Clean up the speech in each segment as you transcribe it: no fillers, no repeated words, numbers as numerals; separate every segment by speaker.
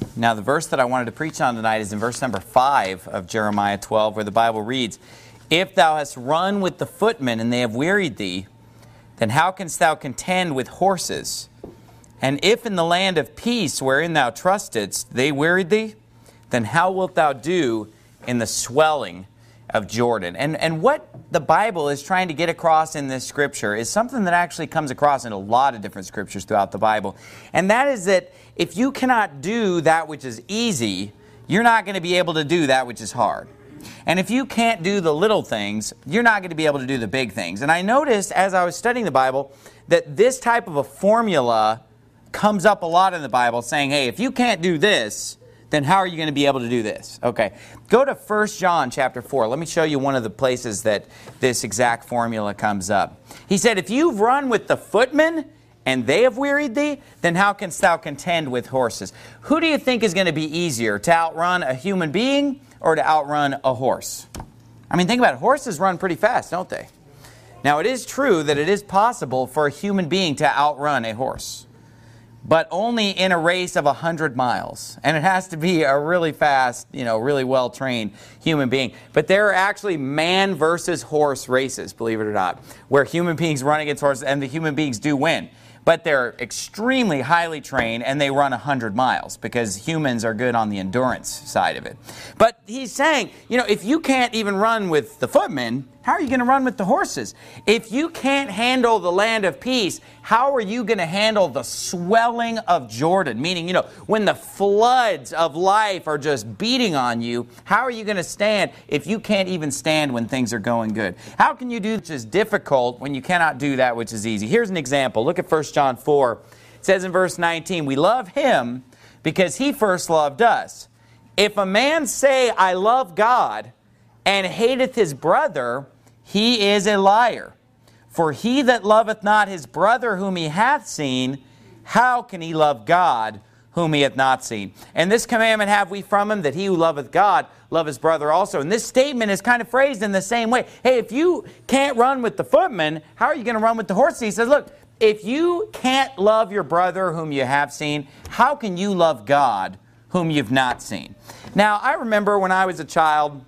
Speaker 1: Now, the verse that I wanted to preach on tonight is in verse number 5 of Jeremiah 12, where the Bible reads, "If thou hast run with the footmen, and they have wearied thee, then how canst thou contend with horses? And if in the land of peace wherein thou trustedst they wearied thee, then how wilt thou do in the swelling of Jordan?" And what the Bible is trying to get across in this scripture is something that actually comes across in a lot of different scriptures throughout the Bible. And that is that if you cannot do that which is easy, you're not going to be able to do that which is hard. And if you can't do the little things, you're not going to be able to do the big things. And I noticed as I was studying the Bible that this type of a formula comes up a lot in the Bible, saying, hey, if you can't do this, then how are you going to be able to do this? Okay, go to 1 John chapter 4. Let me show you one of the places that this exact formula comes up. He said, if you've run with the footmen, and they have wearied thee, then how canst thou contend with horses? Who do you think is going to be easier, to outrun a human being or to outrun a horse? I mean, think about it. Horses run pretty fast, don't they? Now, it is true that it is possible for a human being to outrun a horse, but only in a race of 100 miles. And it has to be a really fast, really well-trained human being. But there are actually man versus horse races, believe it or not, where human beings run against horses and the human beings do win. But they're extremely highly trained and they run 100 miles because humans are good on the endurance side of it. But he's saying, if you can't even run with the footmen, how are you going to run with the horses? If you can't handle the land of peace, how are you going to handle the swelling of Jordan? Meaning, when the floods of life are just beating on you, how are you going to stand if you can't even stand when things are going good? How can you do which is difficult when you cannot do that which is easy? Here's an example. Look at 1 John 4. It says in verse 19, we love him because he first loved us. If a man say, I love God, and hateth his brother, he is a liar. For he that loveth not his brother whom he hath seen, how can he love God whom he hath not seen? And this commandment have we from him, that he who loveth God love his brother also. And this statement is kind of phrased in the same way. Hey, if you can't run with the footmen, how are you going to run with the horses? He says, look, if you can't love your brother whom you have seen, how can you love God whom you've not seen? Now, I remember when I was a child,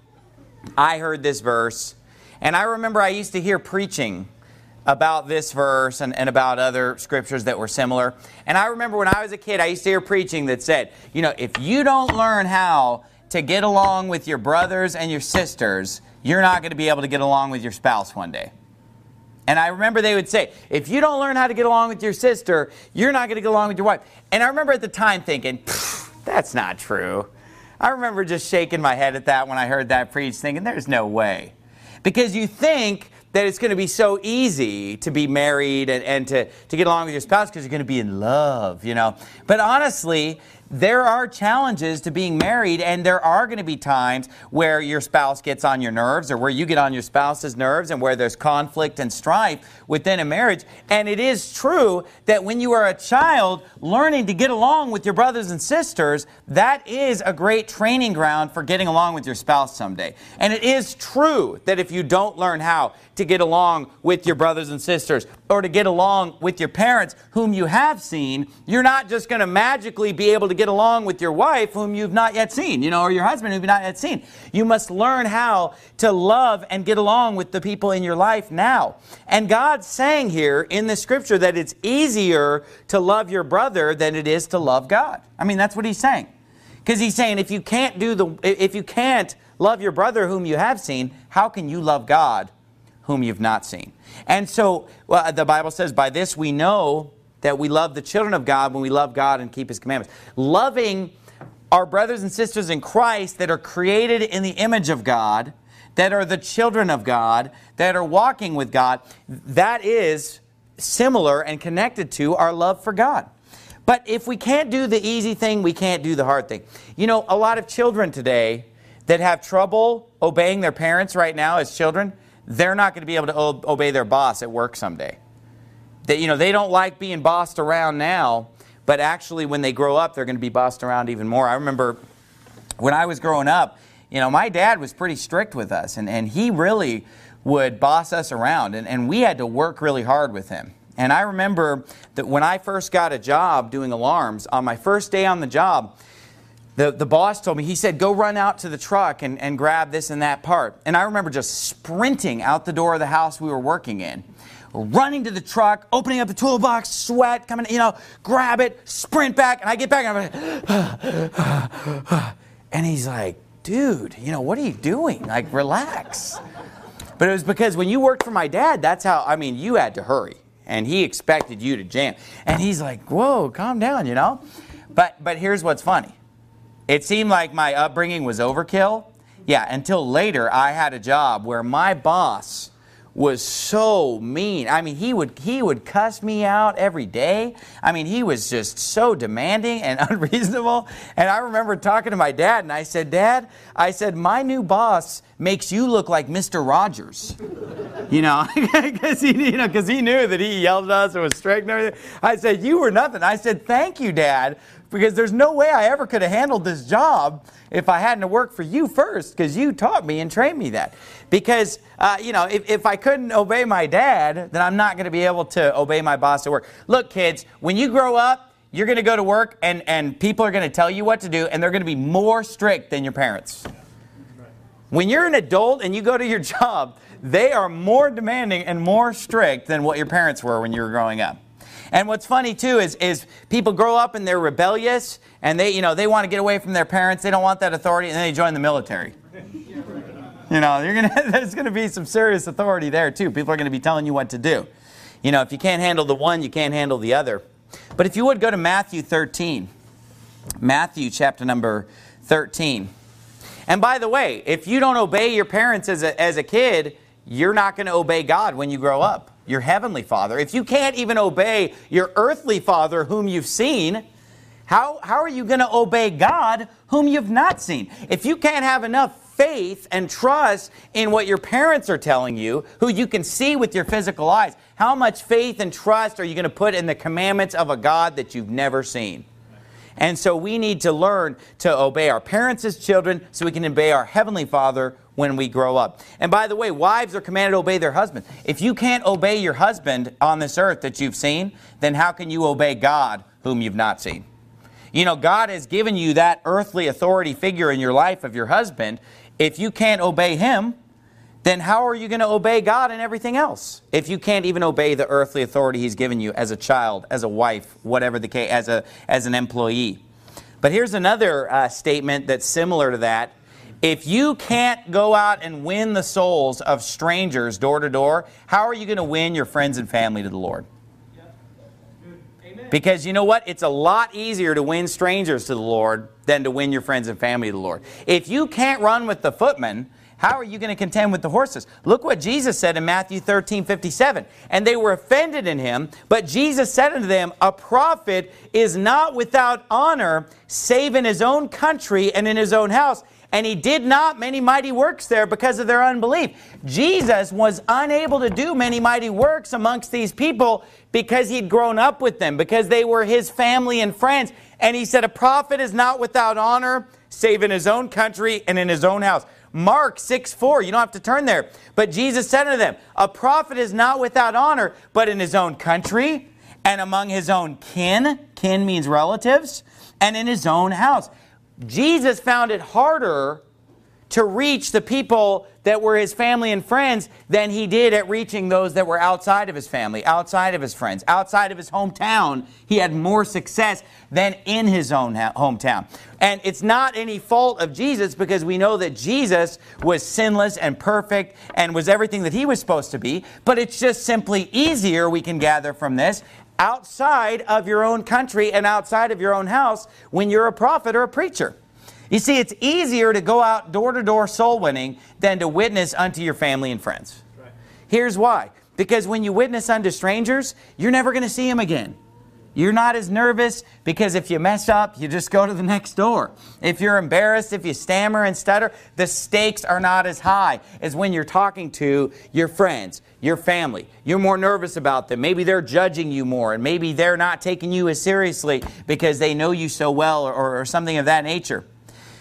Speaker 1: I heard this verse, and I remember I used to hear preaching about this verse and about other scriptures that were similar. And I remember when I was a kid, I used to hear preaching that said, if you don't learn how to get along with your brothers and your sisters, you're not going to be able to get along with your spouse one day. And I remember they would say, if you don't learn how to get along with your sister, you're not going to get along with your wife. And I remember at the time thinking, that's not true. I remember just shaking my head at that when I heard that preached, thinking, there's no way. Because you think that it's going to be so easy to be married and to get along with your spouse because you're going to be in love, But honestly, there are challenges to being married, and there are going to be times where your spouse gets on your nerves or where you get on your spouse's nerves and where there's conflict and strife within a marriage. And it is true that when you are a child, learning to get along with your brothers and sisters, that is a great training ground for getting along with your spouse someday. And it is true that if you don't learn how to get along with your brothers and sisters or to get along with your parents whom you have seen, you're not just going to magically be able to get along with your wife whom you've not yet seen, or your husband whom you've not yet seen. You must learn how to love and get along with the people in your life now. And God's saying here in the scripture that it's easier to love your brother than it is to love God. I mean, that's what he's saying. Because he's saying if you can't love your brother whom you have seen, how can you love God whom you've not seen? And so the Bible says, by this we know that we love the children of God when we love God and keep his commandments. Loving our brothers and sisters in Christ that are created in the image of God, that are the children of God, that are walking with God, that is similar and connected to our love for God. But if we can't do the easy thing, we can't do the hard thing. A lot of children today that have trouble obeying their parents right now as children, they're not going to be able to obey their boss at work someday. They don't like being bossed around now, but actually when they grow up, they're going to be bossed around even more. I remember when I was growing up, my dad was pretty strict with us, and he really would boss us around, and we had to work really hard with him. And I remember that when I first got a job doing alarms, on my first day on the job, the boss told me, he said, go run out to the truck and grab this and that part. And I remember just sprinting out the door of the house we were working in, running to the truck, opening up the toolbox, sweat coming, grab it, sprint back, and I get back and I'm like, and he's like, dude, what are you doing? Like, relax. But it was because when you worked for my dad, that's how, you had to hurry. And he expected you to jam. And he's like, whoa, calm down, But here's what's funny. It seemed like my upbringing was overkill. Yeah, until later I had a job where my boss was so mean. He would cuss me out every day. He was just so demanding and unreasonable. And I remember talking to my dad, and I said, Dad, my new boss makes you look like Mr. Rogers. Because he knew that he yelled at us and was strict and everything. I said, you were nothing. I said, thank you, Dad, because there's no way I ever could have handled this job if I hadn't worked for you first, because you taught me and trained me that. Because, if I couldn't obey my dad, then I'm not going to be able to obey my boss at work. Look, kids, when you grow up, you're going to go to work and people are going to tell you what to do, and they're going to be more strict than your parents. When you're an adult and you go to your job, they are more demanding and more strict than what your parents were when you were growing up. And what's funny too is people grow up and they're rebellious and they want to get away from their parents. They don't want that authority, and then they join the military. There's going to be some serious authority there too. People are going to be telling you what to do. If you can't handle the one, you can't handle the other. But if you would go to Matthew 13. Matthew chapter number 13. And by the way, if you don't obey your parents as a kid, you're not going to obey God when you grow up. Your heavenly Father. If you can't even obey your earthly father whom you've seen, how are you going to obey God whom you've not seen? If you can't have enough faith and trust in what your parents are telling you, who you can see with your physical eyes, how much faith and trust are you going to put in the commandments of a God that you've never seen? And so we need to learn to obey our parents as children so we can obey our Heavenly Father when we grow up. And by the way, wives are commanded to obey their husbands. If you can't obey your husband on this earth that you've seen, then how can you obey God whom you've not seen? God has given you that earthly authority figure in your life of your husband. If you can't obey him, then how are you going to obey God and everything else? If you can't even obey the earthly authority He's given you as a child, as a wife, whatever the case, as an employee. But here's another statement that's similar to that. If you can't go out and win the souls of strangers door to door, how are you going to win your friends and family to the Lord? Because you know what? It's a lot easier to win strangers to the Lord than to win your friends and family to the Lord. If you can't run with the footmen, how are you going to contend with the horses? Look what Jesus said in Matthew 13:57. And they were offended in him, but Jesus said unto them, a prophet is not without honor, save in his own country and in his own house. And he did not many mighty works there because of their unbelief. Jesus was unable to do many mighty works amongst these people because he'd grown up with them, because they were his family and friends. And he said, a prophet is not without honor, save in his own country and in his own house. Mark 6:4, you don't have to turn there. But Jesus said unto them, a prophet is not without honor, but in his own country and among his own kin. Kin means relatives. And in his own house. Jesus found it harder to reach the people that were his family and friends than he did at reaching those that were outside of his family, outside of his friends, outside of his hometown. He had more success than in his own hometown. And it's not any fault of Jesus, because we know that Jesus was sinless and perfect and was everything that he was supposed to be. But it's just simply easier, we can gather from this, outside of your own country and outside of your own house when you're a prophet or a preacher. You see, it's easier to go out door-to-door soul winning than to witness unto your family and friends. Right. Here's why. Because when you witness unto strangers, you're never going to see them again. You're not as nervous because if you mess up, you just go to the next door. If you're embarrassed, if you stammer and stutter, the stakes are not as high as when you're talking to your friends, your family. You're more nervous about them. Maybe they're judging you more, and maybe they're not taking you as seriously because they know you so well, or something of that nature.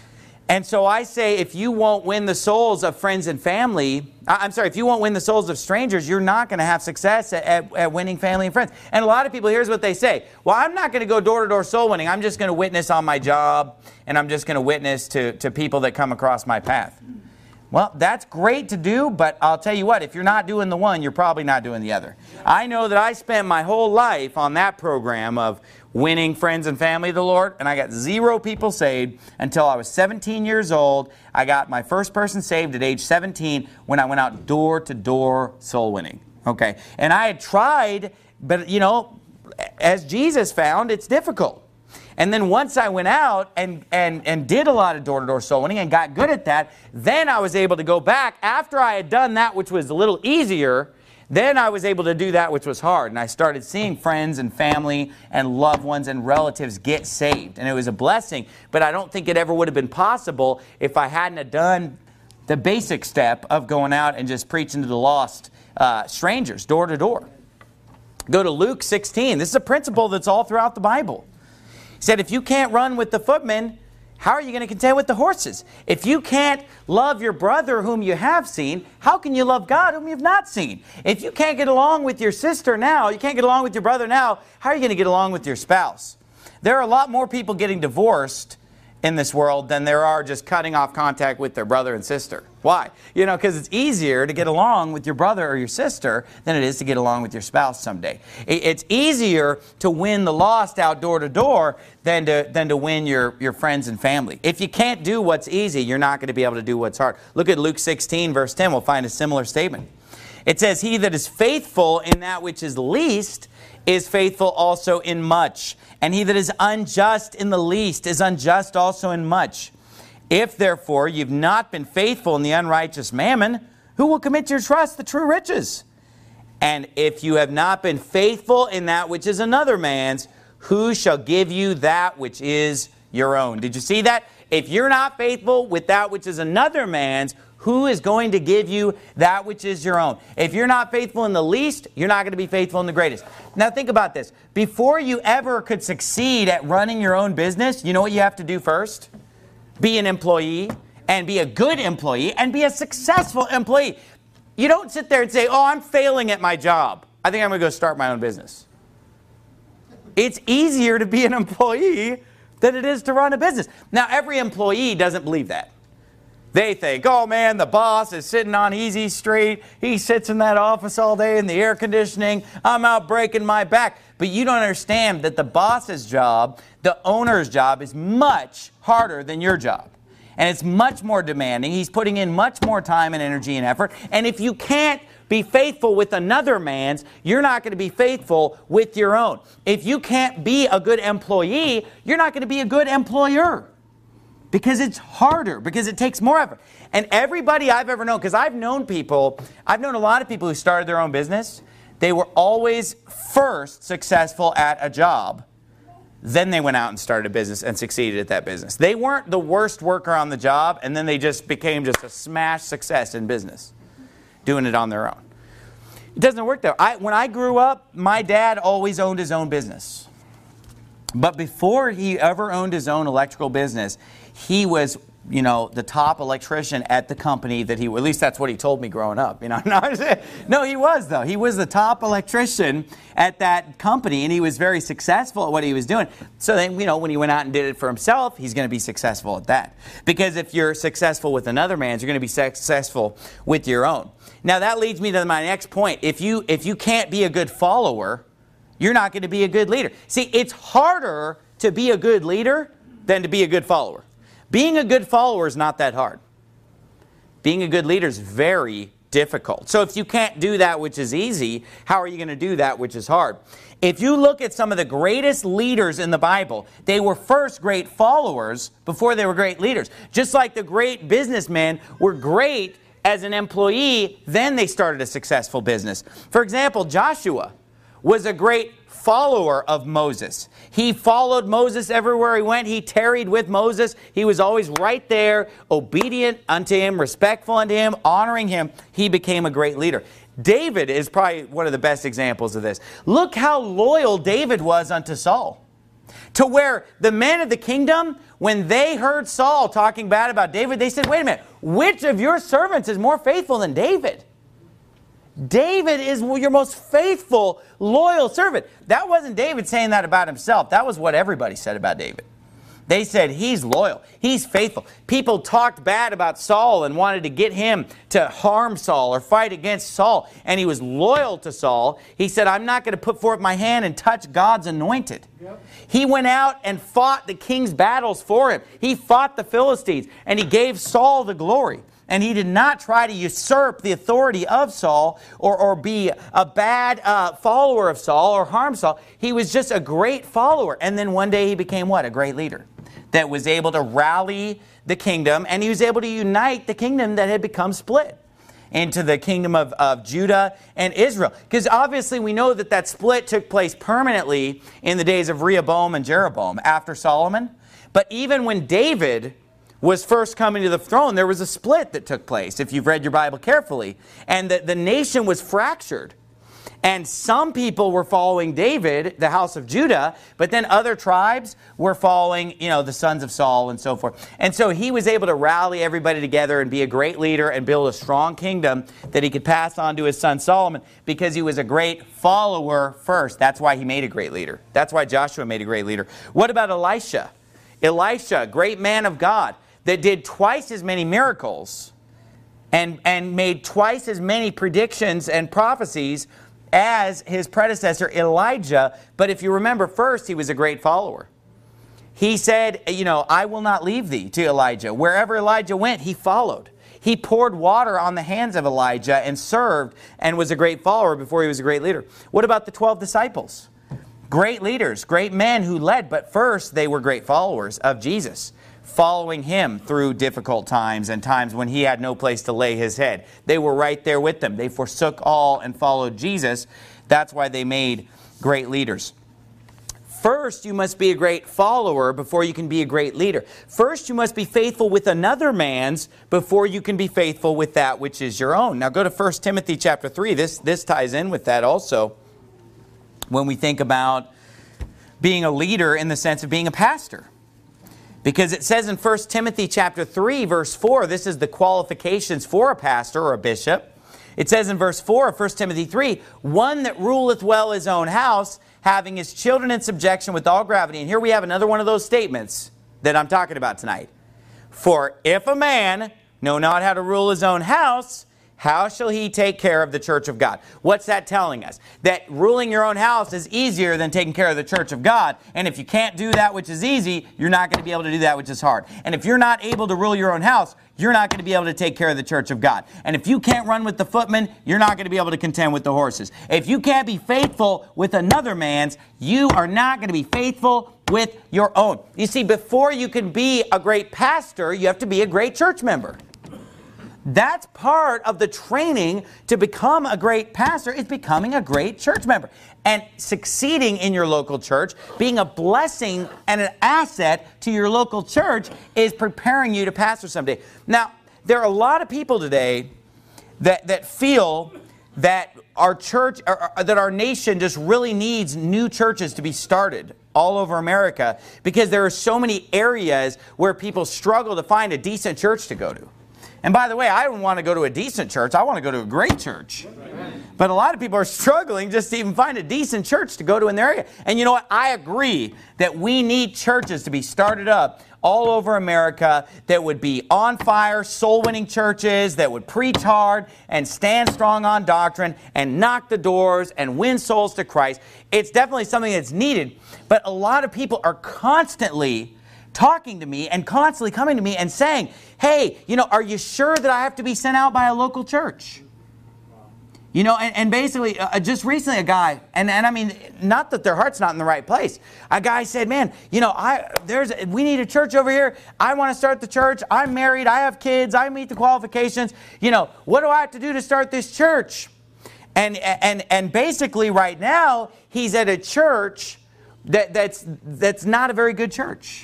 Speaker 1: And so I say, if you won't win the souls of friends and family, if you won't win the souls of strangers, you're not going to have success at winning family and friends. And a lot of people, here's what they say. Well, I'm not going to go door-to-door soul winning. I'm just going to witness on my job, and I'm just going to witness to people that come across my path. Well, that's great to do, but I'll tell you what, if you're not doing the one, you're probably not doing the other. I know that I spent my whole life on that program of winning friends and family of the Lord, and I got 0 people saved until I was 17 years old. I got my first person saved at age 17 when I went out door-to-door soul winning. Okay, and I had tried, but you know, as Jesus found, it's difficult. And then once I went out and did a lot of door-to-door soul winning and got good at that, then I was able to go back after I had done that which was a little easier. Then I was able to do that which was hard. And I started seeing friends and family and loved ones and relatives get saved. And it was a blessing, but I don't think it ever would have been possible if I hadn't have done the basic step of going out and just preaching to the lost strangers, door to door. Go to Luke 16. This is a principle that's all throughout the Bible. He said, if you can't run with the footmen, how are you going to contend with the horses? If you can't love your brother whom you have seen, how can you love God whom you've not seen? If you can't get along with your sister now, you can't get along with your brother now, how are you going to get along with your spouse? There are a lot more people getting divorced in this world than there are just cutting off contact with their brother and sister. Why? You know, because it's easier to get along with your brother or your sister than it is to get along with your spouse someday. It's easier to win the lost out door to door than to win your friends and family. If you can't do what's easy, you're not going to be able to do what's hard. Look at Luke 16, verse 10. We'll find a similar statement. It says, he that is faithful in that which is least is faithful also in much. And he that is unjust in the least is unjust also in much. If therefore you've not been faithful in the unrighteous mammon, who will commit your trust the true riches? And if you have not been faithful in that which is another man's, who shall give you that which is your own? Did you see that? If you're not faithful with that which is another man's, who is going to give you that which is your own? If you're not faithful in the least, you're not going to be faithful in the greatest. Now think about this. Before you ever could succeed at running your own business, you know what you have to do first? Be an employee, and be a good employee, and be a successful employee. You don't sit there and say, oh, I'm failing at my job. I think I'm going to go start my own business. It's easier to be an employee than it is to run a business. Now, every employee doesn't believe that. They think, oh man, the boss is sitting on Easy Street. He sits in that office all day in the air conditioning. I'm out breaking my back. But you don't understand that the boss's job, the owner's job, is much harder than your job. And it's much more demanding. He's putting in much more time and energy and effort. And if you can't be faithful with another man's, you're not going to be faithful with your own. If you can't be a good employee, you're not going to be a good employer. Because it's harder, because it takes more effort. And everybody I've ever known, because I've known a lot of people who started their own business. They were always first successful at a job. Then they went out and started a business and succeeded at that business. They weren't the worst worker on the job, and then they just became just a smash success in business, doing it on their own. It doesn't work that way. When I grew up, my dad always owned his own business. But before he ever owned his own electrical business, he was, the top electrician at the company that at least that's what he told me growing up. No, he was though. He was the top electrician at that company, and he was very successful at what he was doing. So then, when he went out and did it for himself, he's going to be successful at that. Because if you're successful with another man's, you're going to be successful with your own. Now that leads me to my next point. If you can't be a good follower, you're not going to be a good leader. See, it's harder to be a good leader than to be a good follower. Being a good follower is not that hard. Being a good leader is very difficult. So if you can't do that which is easy, how are you going to do that which is hard? If you look at some of the greatest leaders in the Bible, they were first great followers before they were great leaders. Just like the great businessmen were great as an employee, then they started a successful business. For example, Joshua was a great follower of Moses. He followed Moses everywhere he went. He tarried with Moses. He was always right there, obedient unto him, respectful unto him, honoring him. He became a great leader. David is probably one of the best examples of this. Look how loyal David was unto Saul. To where the men of the kingdom, when they heard Saul talking bad about David, they said, wait a minute, which of your servants is more faithful than David? David is your most faithful, loyal servant. That wasn't David saying that about himself. That was what everybody said about David. They said, he's loyal. He's faithful. People talked bad about Saul and wanted to get him to harm Saul or fight against Saul. And he was loyal to Saul. He said, I'm not going to put forth my hand and touch God's anointed. Yep. He went out and fought the king's battles for him. He fought the Philistines and he gave Saul the glory. And he did not try to usurp the authority of Saul or be a bad follower of Saul or harm Saul. He was just a great follower. And then one day he became what? A great leader that was able to rally the kingdom. And he was able to unite the kingdom that had become split into the kingdom of Judah and Israel. Because obviously we know that that split took place permanently in the days of Rehoboam and Jeroboam after Solomon. But even when David was first coming to the throne, there was a split that took place, if you've read your Bible carefully. And the nation was fractured. And some people were following David, the house of Judah, but then other tribes were following, the sons of Saul and so forth. And so he was able to rally everybody together and be a great leader and build a strong kingdom that he could pass on to his son Solomon because he was a great follower first. That's why he made a great leader. That's why Joshua made a great leader. What about Elisha? Elisha, great man of God, that did twice as many miracles and made twice as many predictions and prophecies as his predecessor Elijah. But if you remember, first he was a great follower. He said, I will not leave thee to Elijah. Wherever Elijah went, he followed. He poured water on the hands of Elijah and served and was a great follower before he was a great leader. What about the 12 disciples? Great leaders, great men who led, but first they were great followers of Jesus, following him through difficult times and times when he had no place to lay his head. They were right there with them. They forsook all and followed Jesus. That's why they made great leaders. First, you must be a great follower before you can be a great leader. First, you must be faithful with another man's before you can be faithful with that which is your own. Now go to 1 Timothy chapter 3. This ties in with that also when we think about being a leader in the sense of being a pastor. Because it says in 1 Timothy chapter 3, verse 4, this is the qualifications for a pastor or a bishop. It says in verse 4 of 1 Timothy 3, one that ruleth well his own house, having his children in subjection with all gravity. And here we have another one of those statements that I'm talking about tonight. For if a man know not how to rule his own house, how shall he take care of the church of God? What's that telling us? That ruling your own house is easier than taking care of the church of God. And if you can't do that which is easy, you're not going to be able to do that which is hard. And if you're not able to rule your own house, you're not going to be able to take care of the church of God. And if you can't run with the footmen, you're not going to be able to contend with the horses. If you can't be faithful with another man's, you are not going to be faithful with your own. You see, before you can be a great pastor, you have to be a great church member. That's part of the training to become a great pastor, is becoming a great church member. And succeeding in your local church, being a blessing and an asset to your local church is preparing you to pastor someday. Now, there are a lot of people today that feel that our church, or that our nation just really needs new churches to be started all over America because there are so many areas where people struggle to find a decent church to go to. And by the way, I don't want to go to a decent church. I want to go to a great church. But a lot of people are struggling just to even find a decent church to go to in their area. And you know what? I agree that we need churches to be started up all over America that would be on fire, soul-winning churches that would preach hard and stand strong on doctrine and knock the doors and win souls to Christ. It's definitely something that's needed. But a lot of people are constantly talking to me and constantly coming to me and saying, hey, are you sure that I have to be sent out by a local church? And basically, just recently a guy, and I mean, not that their heart's not in the right place. A guy said, man, we need a church over here. I want to start the church. I'm married. I have kids. I meet the qualifications. What do I have to do to start this church? And basically right now, he's at a church that's not a very good church.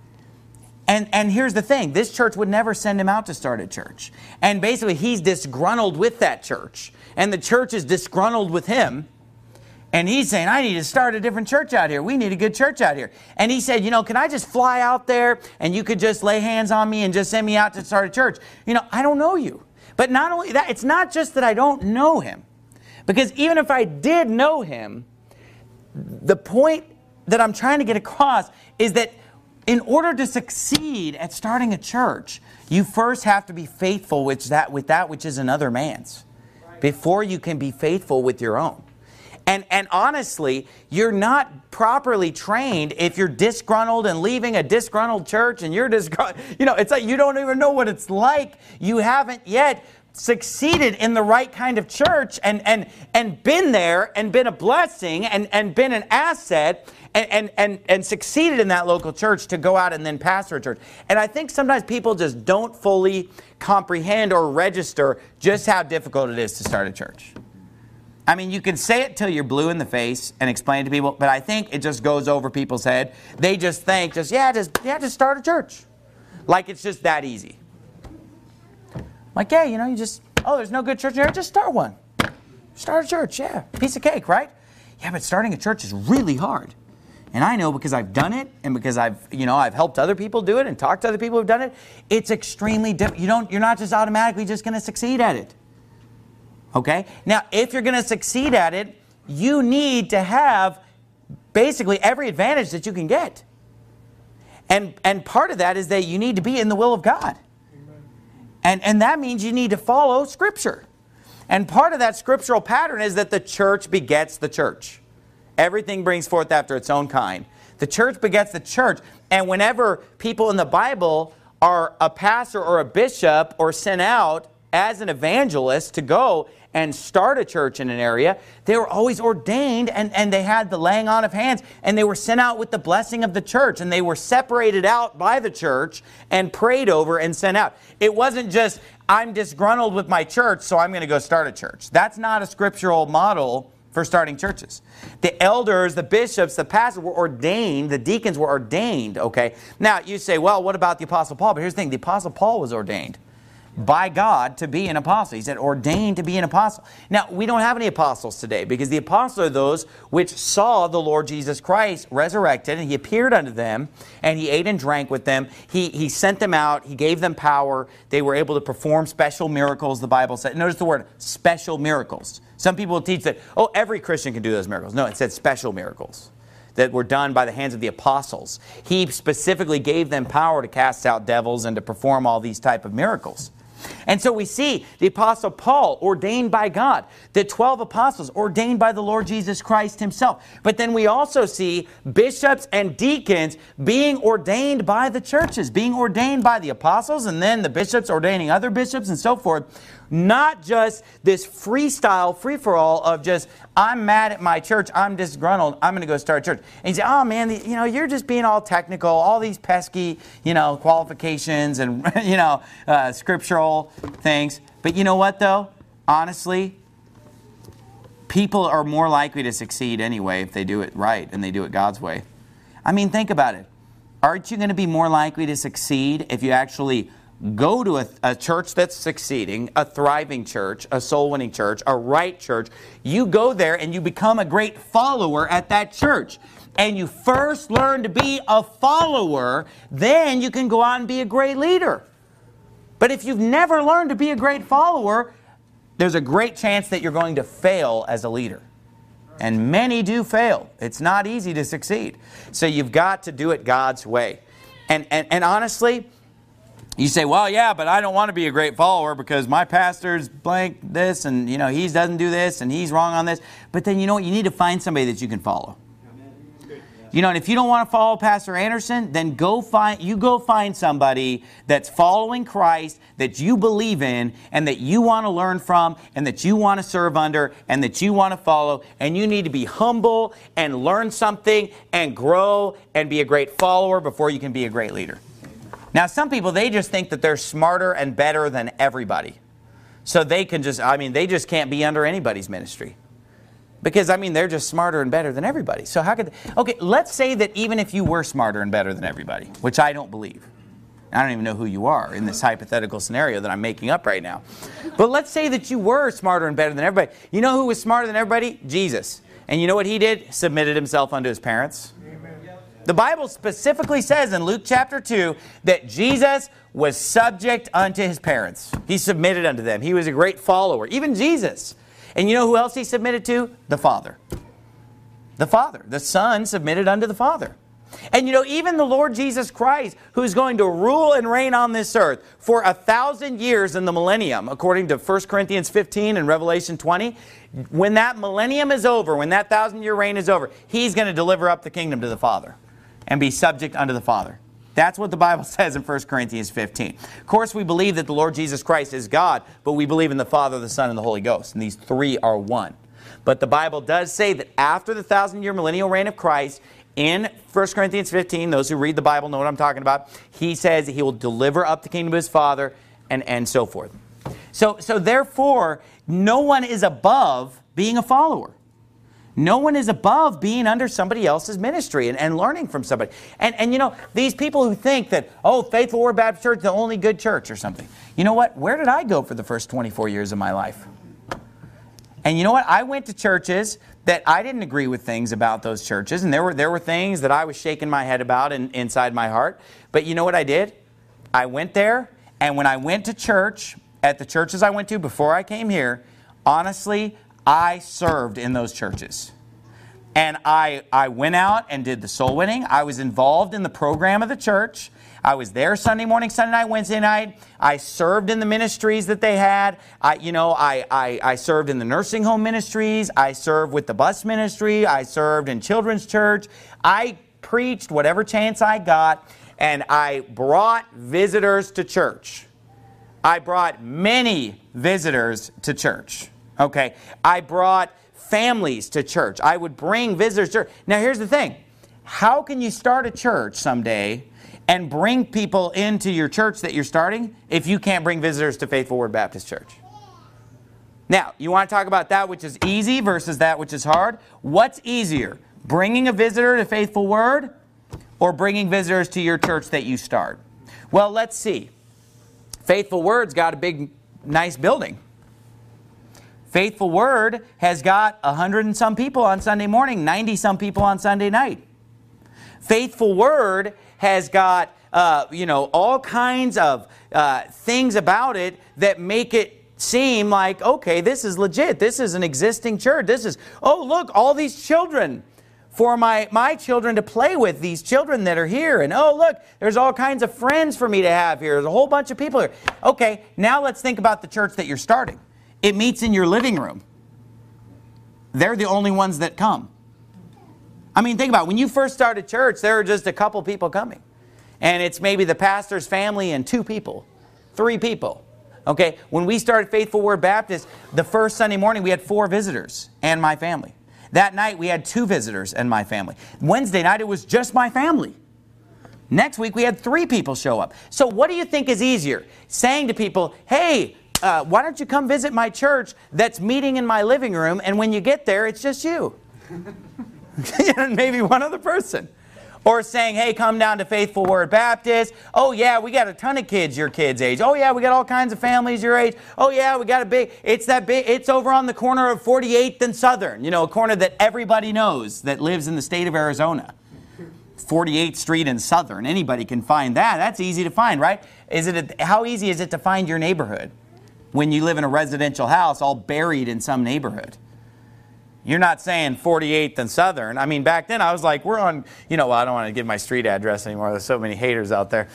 Speaker 1: And here's the thing, this church would never send him out to start a church. And basically he's disgruntled with that church. And the church is disgruntled with him. And he's saying, I need to start a different church out here. We need a good church out here. And he said, can I just fly out there and you could just lay hands on me and just send me out to start a church? I don't know you. But not only that, it's not just that I don't know him. Because even if I did know him, the point that I'm trying to get across is that in order to succeed at starting a church, you first have to be faithful with that which is another man's before you can be faithful with your own. And honestly, you're not properly trained if you're disgruntled and leaving a disgruntled church and you're disgruntled. It's like you don't even know what it's like. You haven't yet succeeded in the right kind of church and been there and been a blessing and been an asset and succeeded in that local church to go out and then pastor a church. And I think sometimes people just don't fully comprehend or register just how difficult it is to start a church. I mean, you can say it till you're blue in the face and explain it to people, but I think it just goes over people's head. They just think, just start a church. Like it's just that easy. Like, yeah, you just, there's no good church here, just start one. Start a church, yeah. Piece of cake, right? Yeah, but starting a church is really hard. And I know because I've done it and because I've helped other people do it and talked to other people who've done it. It's extremely difficult. You're not just automatically just going to succeed at it. Okay? Now, if you're going to succeed at it, you need to have basically every advantage that you can get. And part of that is that you need to be in the will of God. And that means you need to follow Scripture. And part of that scriptural pattern is that the church begets the church. Everything brings forth after its own kind. The church begets the church. And whenever people in the Bible are a pastor or a bishop or sent out as an evangelist to go and start a church in an area, they were always ordained and they had the laying on of hands and they were sent out with the blessing of the church and they were separated out by the church and prayed over and sent out. It wasn't just, I'm disgruntled with my church, so I'm going to go start a church. That's not a scriptural model for starting churches. The elders, the bishops, the pastors were ordained, the deacons were ordained, okay? Now, you say, well, what about the Apostle Paul? But here's the thing, the Apostle Paul was ordained by God to be an apostle. He said, ordained to be an apostle. Now, we don't have any apostles today because the apostles are those which saw the Lord Jesus Christ resurrected and he appeared unto them and he ate and drank with them. He sent them out. He gave them power. They were able to perform special miracles, the Bible said. Notice the word special miracles. Some people will teach that, every Christian can do those miracles. No, it said special miracles that were done by the hands of the apostles. He specifically gave them power to cast out devils and to perform all these type of miracles. And so we see the Apostle Paul ordained by God, the 12 apostles ordained by the Lord Jesus Christ himself. But then we also see bishops and deacons being ordained by the churches, being ordained by the apostles, and then the bishops ordaining other bishops and so forth. Not just this freestyle, free-for-all of just, I'm mad at my church, I'm disgruntled, I'm going to go start a church. And you say, oh man, you're just being all technical, all these pesky, qualifications and, scriptural things. But you know what though? Honestly, people are more likely to succeed anyway if they do it right and they do it God's way. I mean, think about it. Aren't you going to be more likely to succeed if you actually go to a church that's succeeding, a thriving church, a soul-winning church, a right church? You go there and you become a great follower at that church. And you first learn to be a follower, then you can go out and be a great leader. But if you've never learned to be a great follower, there's a great chance that you're going to fail as a leader. And many do fail. It's not easy to succeed. So you've got to do it God's way. And honestly, you say, well, yeah, but I don't want to be a great follower because my pastor's blank this and, he doesn't do this and he's wrong on this. But then, you need to find somebody that you can follow. And if you don't want to follow Pastor Anderson, then go find somebody that's following Christ, that you believe in, and that you want to learn from, and that you want to serve under, and that you want to follow. And you need to be humble and learn something and grow and be a great follower before you can be a great leader. Now, some people, they just think that they're smarter and better than everybody. So they just can't be under anybody's ministry. Because, they're just smarter and better than everybody. So how could... Okay, let's say that even if you were smarter and better than everybody, which I don't believe. I don't even know who you are in this hypothetical scenario that I'm making up right now. But let's say that you were smarter and better than everybody. You know who was smarter than everybody? Jesus. And you know what he did? Submitted himself unto his parents. The Bible specifically says in Luke chapter 2 that Jesus was subject unto his parents. He submitted unto them. He was a great follower. Even Jesus. And you know who else he submitted to? The Father. The Father. The Son submitted unto the Father. And you know, even the Lord Jesus Christ, who's going to rule and reign on this earth for 1,000 years in the millennium, according to 1 Corinthians 15 and Revelation 20, when that millennium is over, when that 1,000-year reign is over, he's going to deliver up the kingdom to the Father and be subject unto the Father. That's what the Bible says in 1 Corinthians 15. Of course, we believe that the Lord Jesus Christ is God, but we believe in the Father, the Son, and the Holy Ghost. And these three are one. But the Bible does say that after the 1,000-year millennial reign of Christ, in 1 Corinthians 15, those who read the Bible know what I'm talking about, he says he will deliver up the kingdom of his Father and so forth. So therefore, no one is above being a follower. No one is above being under somebody else's ministry and learning from somebody. And you know, these people who think that, oh, Faithful Word Baptist Church is the only good church or something. You know what? Where did I go for the first 24 years of my life? And you know what? I went to churches that I didn't agree with things about those churches. And there were things that I was shaking my head about inside my heart. But you know what I did? I went there, and when I went to church, at the churches I went to before I came here, honestly, I served in those churches. And I went out and did the soul winning. I was involved in the program of the church. I was there Sunday morning, Sunday night, Wednesday night. I served in the ministries that they had. I served in the nursing home ministries. I served with the bus ministry. I served in children's church. I preached whatever chance I got, and I brought visitors to church. I brought many visitors to church. Okay, I brought families to church. I would bring visitors to church. Now here's the thing. How can you start a church someday and bring people into your church that you're starting if you can't bring visitors to Faithful Word Baptist Church? Now, you want to talk about that which is easy versus that which is hard? What's easier, bringing a visitor to Faithful Word or bringing visitors to your church that you start? Well, let's see. Faithful Word's got a big, nice building. Faithful Word has got 100 and some people on Sunday morning, 90 some people on Sunday night. Faithful Word has got, all kinds of things about it that make it seem like, okay, this is legit. This is an existing church. This is, oh, look, all these children for my children to play with, these children that are here. And, oh, look, there's all kinds of friends for me to have here. There's a whole bunch of people here. Okay, now let's think about the church that you're starting. It meets in your living room. They're the only ones that come. I mean, think about it. When you first started church, there were just a couple people coming. And it's maybe the pastor's family and 2 people, 3 people. Okay, when we started Faithful Word Baptist, the first Sunday morning we had 4 visitors and my family. That night we had 2 visitors and my family. Wednesday night it was just my family. Next week we had 3 people show up. So what do you think is easier? Saying to people, hey, why don't you come visit my church that's meeting in my living room, and when you get there, it's just you. And maybe one other person. Or saying, hey, come down to Faithful Word Baptist. Oh, yeah, we got a ton of kids your kids' age. Oh, yeah, we got all kinds of families your age. Oh, yeah, we got it's over on the corner of 48th and Southern. You know, a corner that everybody knows that lives in the state of Arizona. 48th Street and Southern. Anybody can find that. That's easy to find, right? How easy is it to find your neighborhood when you live in a residential house all buried in some neighborhood? You're not saying 48th and Southern. I mean, back then I was like, we're on, I don't want to give my street address anymore. There's so many haters out there.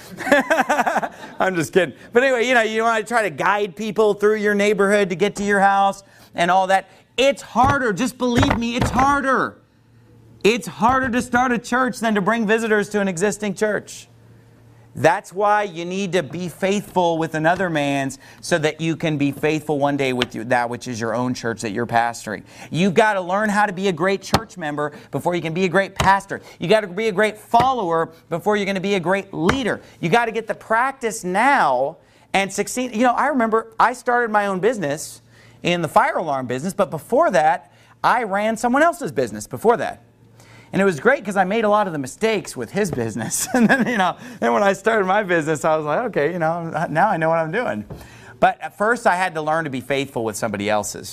Speaker 1: I'm just kidding. But anyway, you want to try to guide people through your neighborhood to get to your house and all that. It's harder. Just believe me, it's harder. It's harder to start a church than to bring visitors to an existing church. That's why you need to be faithful with another man's so that you can be faithful one day with that which is your own church that you're pastoring. You've got to learn how to be a great church member before you can be a great pastor. You got to be a great follower before you're going to be a great leader. You got to get the practice now and succeed. I remember I started my own business in the fire alarm business, but before that, I ran someone else's business before that. And it was great because I made a lot of the mistakes with his business. And then, then when I started my business, I was like, okay, now I know what I'm doing. But at first I had to learn to be faithful with somebody else's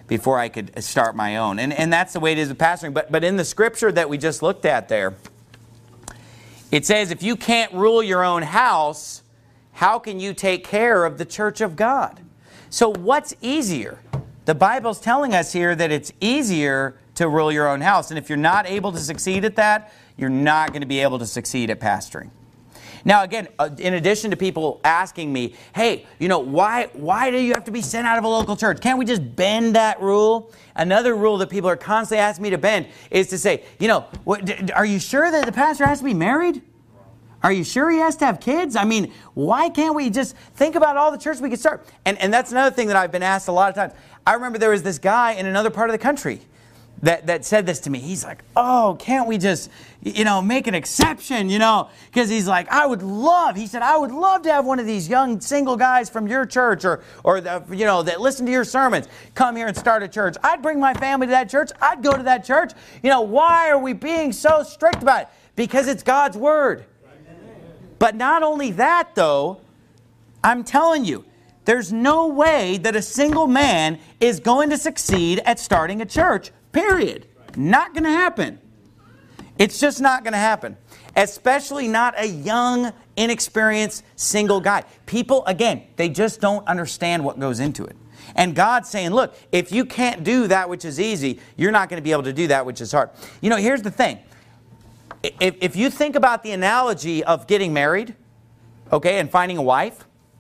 Speaker 1: before I could start my own. And that's the way it is with pastoring. But in the scripture that we just looked at there, it says if you can't rule your own house, how can you take care of the church of God? So what's easier? The Bible's telling us here that it's easier to rule your own house. And if you're not able to succeed at that, you're not going to be able to succeed at pastoring. Now, again, in addition to people asking me, hey, why do you have to be sent out of a local church? Can't we just bend that rule? Another rule that people are constantly asking me to bend is to say, are you sure that the pastor has to be married? Are you sure he has to have kids? I mean, why can't we just think about all the churches we could start? And that's another thing that I've been asked a lot of times. I remember there was this guy in another part of the country that said this to me. He's like, oh, can't we just, make an exception, because he's like, I would love to have one of these young single guys from your church or that listen to your sermons come here and start a church. I'd bring my family to that church. I'd go to that church. Why are we being so strict about it? Because it's God's word. But not only that, though, I'm telling you, there's no way that a single man is going to succeed at starting a church. Period. Not going to happen. It's just not going to happen. Especially not a young, inexperienced, single guy. People, again, they just don't understand what goes into it. And God's saying, look, if you can't do that which is easy, you're not going to be able to do that which is hard. Here's the thing. If you think about the analogy of getting married, okay, and finding a wife,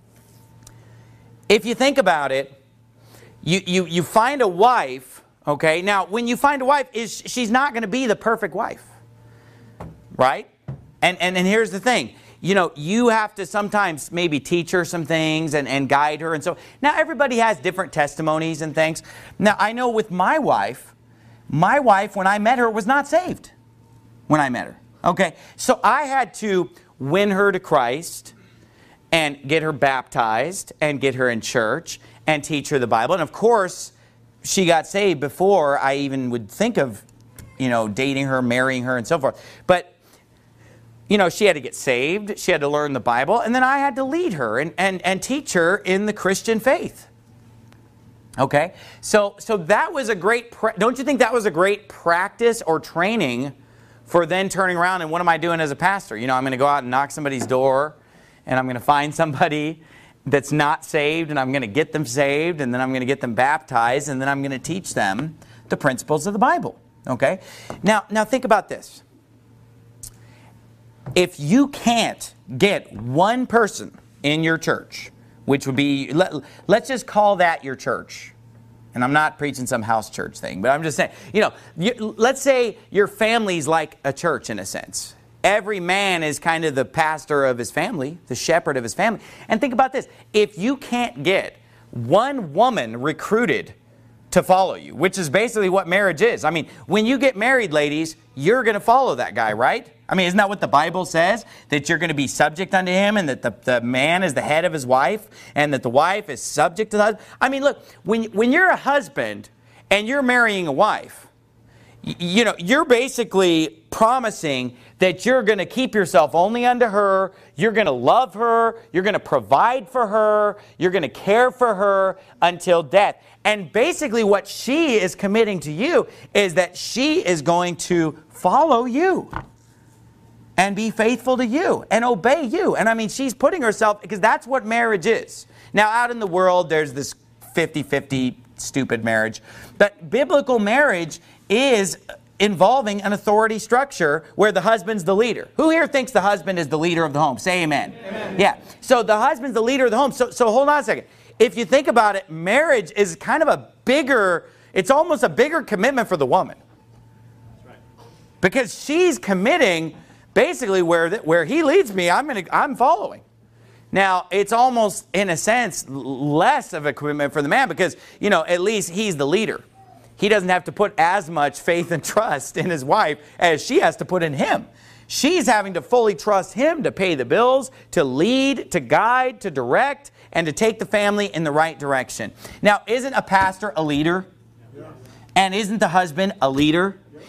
Speaker 1: if you think about it, you find a wife. Okay, now when you find a wife, she's not going to be the perfect wife, right? And here's the thing, you have to sometimes maybe teach her some things and guide her. And so now everybody has different testimonies and things. Now I know with my wife when I met her was not saved when I met her. Okay, so I had to win her to Christ and get her baptized and get her in church and teach her the Bible. And of course, she got saved before I even would think of, dating her, marrying her, and so forth. But, she had to get saved. She had to learn the Bible. And then I had to lead her and teach her in the Christian faith. Okay? So that was a great, don't you think that was a great practice or training for then turning around and what am I doing as a pastor? I'm going to go out and knock somebody's door and I'm going to find somebody that's not saved, and I'm going to get them saved, and then I'm going to get them baptized, and then I'm going to teach them the principles of the Bible. Okay? Now think about this. If you can't get one person in your church, which would be, let's just call that your church. And I'm not preaching some house church thing, but I'm just saying, let's say your family's like a church in a sense. Every man is kind of the pastor of his family, the shepherd of his family. And think about this. If you can't get one woman recruited to follow you, which is basically what marriage is. I mean, when you get married, ladies, you're going to follow that guy, right? I mean, isn't that what the Bible says? That you're going to be subject unto him and that the man is the head of his wife and that the wife is subject to the husband. I mean, look, when you're a husband and you're marrying a wife, you're basically promising that you're going to keep yourself only unto her, you're going to love her, you're going to provide for her, you're going to care for her until death. And basically what she is committing to you is that she is going to follow you and be faithful to you and obey you. And I mean, she's putting herself, because that's what marriage is. Now, out in the world, there's this 50-50 stupid marriage. But biblical marriage is involving an authority structure where the husband's the leader. Who here thinks the husband is the leader of the home? Say amen. Amen. Yeah. So the husband's the leader of the home. So hold on a second. If you think about it, marriage is kind of it's almost a bigger commitment for the woman. That's right. Because she's committing basically where he leads me, I'm following. Now, it's almost, in a sense, less of a commitment for the man because, at least he's the leader. He doesn't have to put as much faith and trust in his wife as she has to put in him. She's having to fully trust him to pay the bills, to lead, to guide, to direct, and to take the family in the right direction. Now, isn't a pastor a leader? Yeah. And isn't the husband a leader? Yeah.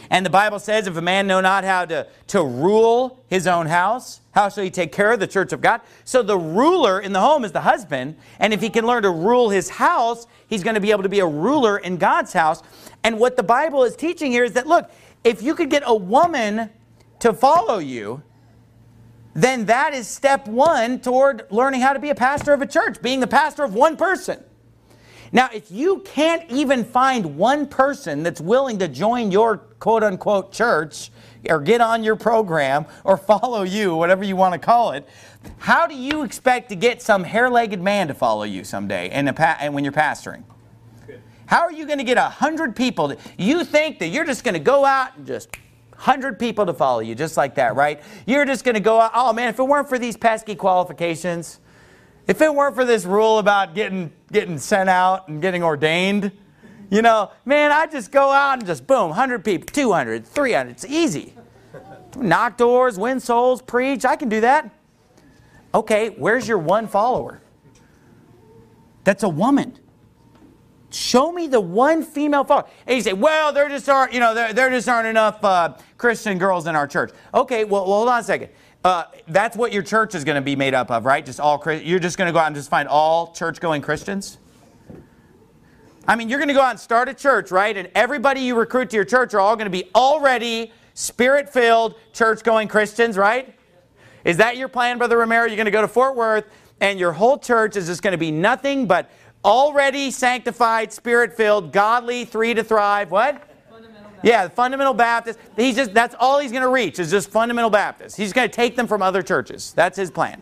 Speaker 1: And the Bible says, if a man know not how to rule his own house, how shall he take care of the church of God? So the ruler in the home is the husband. And if he can learn to rule his house, he's going to be able to be a ruler in God's house. And what the Bible is teaching here is that, look, if you could get a woman to follow you, then that is step one toward learning how to be a pastor of a church, being the pastor of one person. Now, if you can't even find one person that's willing to join your quote-unquote church or get on your program or follow you, whatever you want to call it, how do you expect to get some hair-legged man to follow you someday and when you're pastoring? How are you going to get 100 people? You think that you're just going to go out and just 100 people to follow you just like that, right? You're just going to go out, oh man, if it weren't for these pesky qualifications, if it weren't for this rule about getting sent out and getting ordained, you know, man, I'd just go out and just boom, 100 people, 200, 300, it's easy. Knock doors, win souls, preach, I can do that. Okay, where's your one follower? That's a woman. Show me the one female follower. And you say, well, there just aren't, you know, there just aren't enough Christian girls in our church. Okay, well, hold on a second. That's what your church is going to be made up of, right? Just all you're just going to go out and just find all church-going Christians? I mean, you're going to go out and start a church, right? And everybody you recruit to your church are all going to be already Spirit-filled, church-going Christians, right? Is that your plan, Brother Romero? You're going to go to Fort Worth, and your whole church is just going to be nothing but already sanctified, Spirit-filled, godly, three to thrive, what? Yeah, fundamental Baptist. That's all he's going to reach is just fundamental Baptists. He's going to take them from other churches. That's his plan.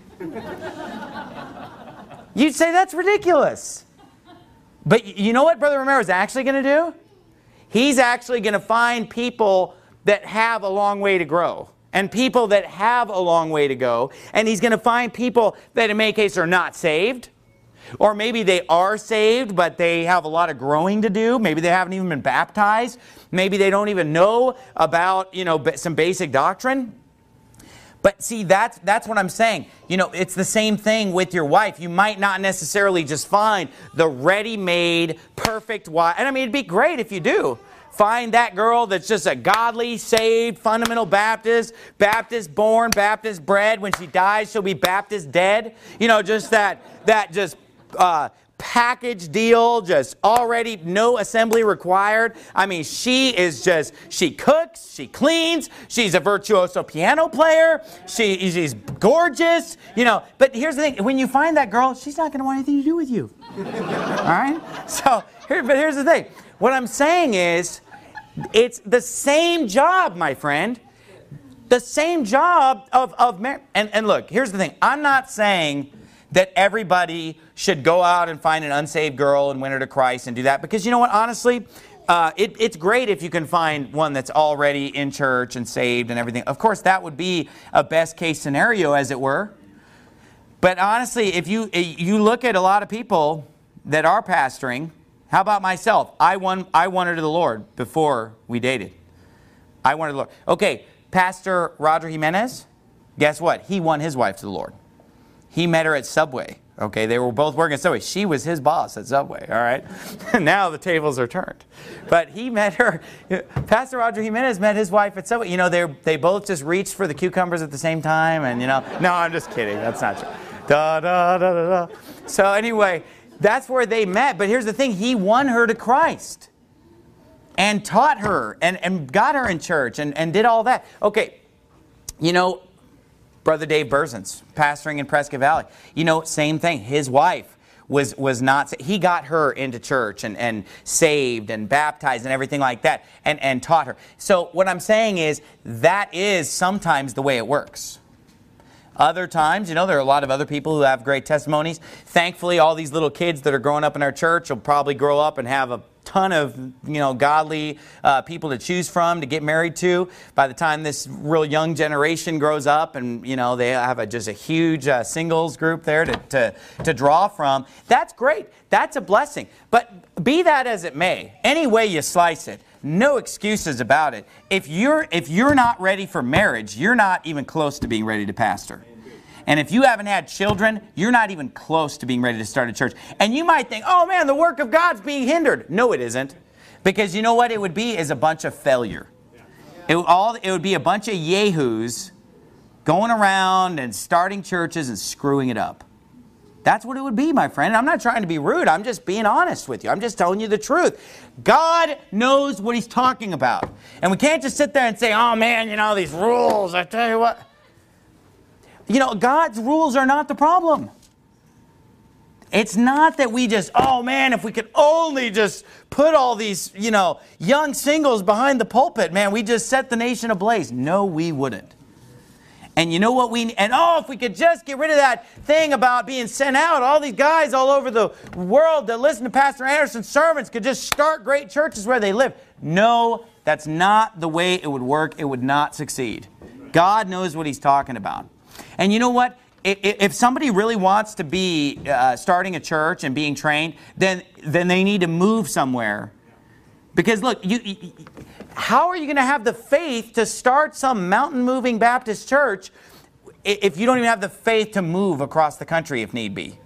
Speaker 1: You'd say that's ridiculous. But you know what Brother Romero is actually going to do? He's actually going to find people that have a long way to grow. And people that have a long way to go. And he's going to find people that in many cases are not saved. Or maybe they are saved, but they have a lot of growing to do. Maybe they haven't even been baptized. Maybe they don't even know about, you know, some basic doctrine. But see, that's what I'm saying. You know, it's the same thing with your wife. You might not necessarily just find the ready-made, perfect wife. And I mean, it'd be great if you do. Find that girl that's just a godly, saved, fundamental Baptist, Baptist born, Baptist bred. When she dies, she'll be Baptist dead. You know, just that just package deal, just already no assembly required. I mean, she cooks, she cleans, she's a virtuoso piano player, she's gorgeous, you know. But here's the thing, when you find that girl, she's not going to want anything to do with you. All right? So, but here's the thing. What I'm saying is, it's the same job, my friend. The same job of marriage. And look, here's the thing. I'm not saying that everybody should go out and find an unsaved girl and win her to Christ and do that. Because you know what, honestly, it's great if you can find one that's already in church and saved and everything. Of course, that would be a best case scenario, as it were. But honestly, if you look at a lot of people that are pastoring, how about myself? I won her to the Lord before we dated. I won her to the Lord. Okay, Pastor Roger Jimenez, guess what? He won his wife to the Lord. He met her at Subway. Okay, they were both working at Subway. She was his boss at Subway, all right? Now the tables are turned. But he met her. Pastor Roger Jimenez met his wife at Subway. You know, they both just reached for the cucumbers at the same time. And, you know, no, I'm just kidding. That's not true. Da, da, da, da, da. So anyway, that's where they met. But here's the thing. He won her to Christ and taught her and got her in church and did all that. Okay, you know, Brother Dave Berzins, pastoring in Prescott Valley. You know, same thing. His wife was not, he got her into church and saved and baptized and everything like that and taught her. So what I'm saying is that is sometimes the way it works. Other times, you know, there are a lot of other people who have great testimonies. Thankfully, all these little kids that are growing up in our church will probably grow up and have a ton of, you know, godly people to choose from, to get married to. By the time this real young generation grows up and, you know, they have just a huge singles group there to draw from, that's great. That's a blessing. But be that as it may, any way you slice it, no excuses about it. If you're not ready for marriage, you're not even close to being ready to pastor. And if you haven't had children, you're not even close to being ready to start a church. And you might think, oh man, the work of God's being hindered. No, it isn't. Because you know what it would be is a bunch of failure. It would be a bunch of yahoos going around and starting churches and screwing it up. That's what it would be, my friend. I'm not trying to be rude. I'm just being honest with you. I'm just telling you the truth. God knows what He's talking about. And we can't just sit there and say, oh man, these rules, I tell you what. God's rules are not the problem. It's not that we just, oh man, if we could only just put all these, young singles behind the pulpit, man, we just set the nation ablaze. No, we wouldn't. And you know what if we could just get rid of that thing about being sent out, all these guys all over the world that listen to Pastor Anderson's sermons could just start great churches where they live. No, that's not the way it would work. It would not succeed. God knows what He's talking about. And you know what? If somebody really wants to be starting a church and being trained, then they need to move somewhere. Because look, how are you going to have the faith to start some mountain-moving Baptist church if you don't even have the faith to move across the country if need be?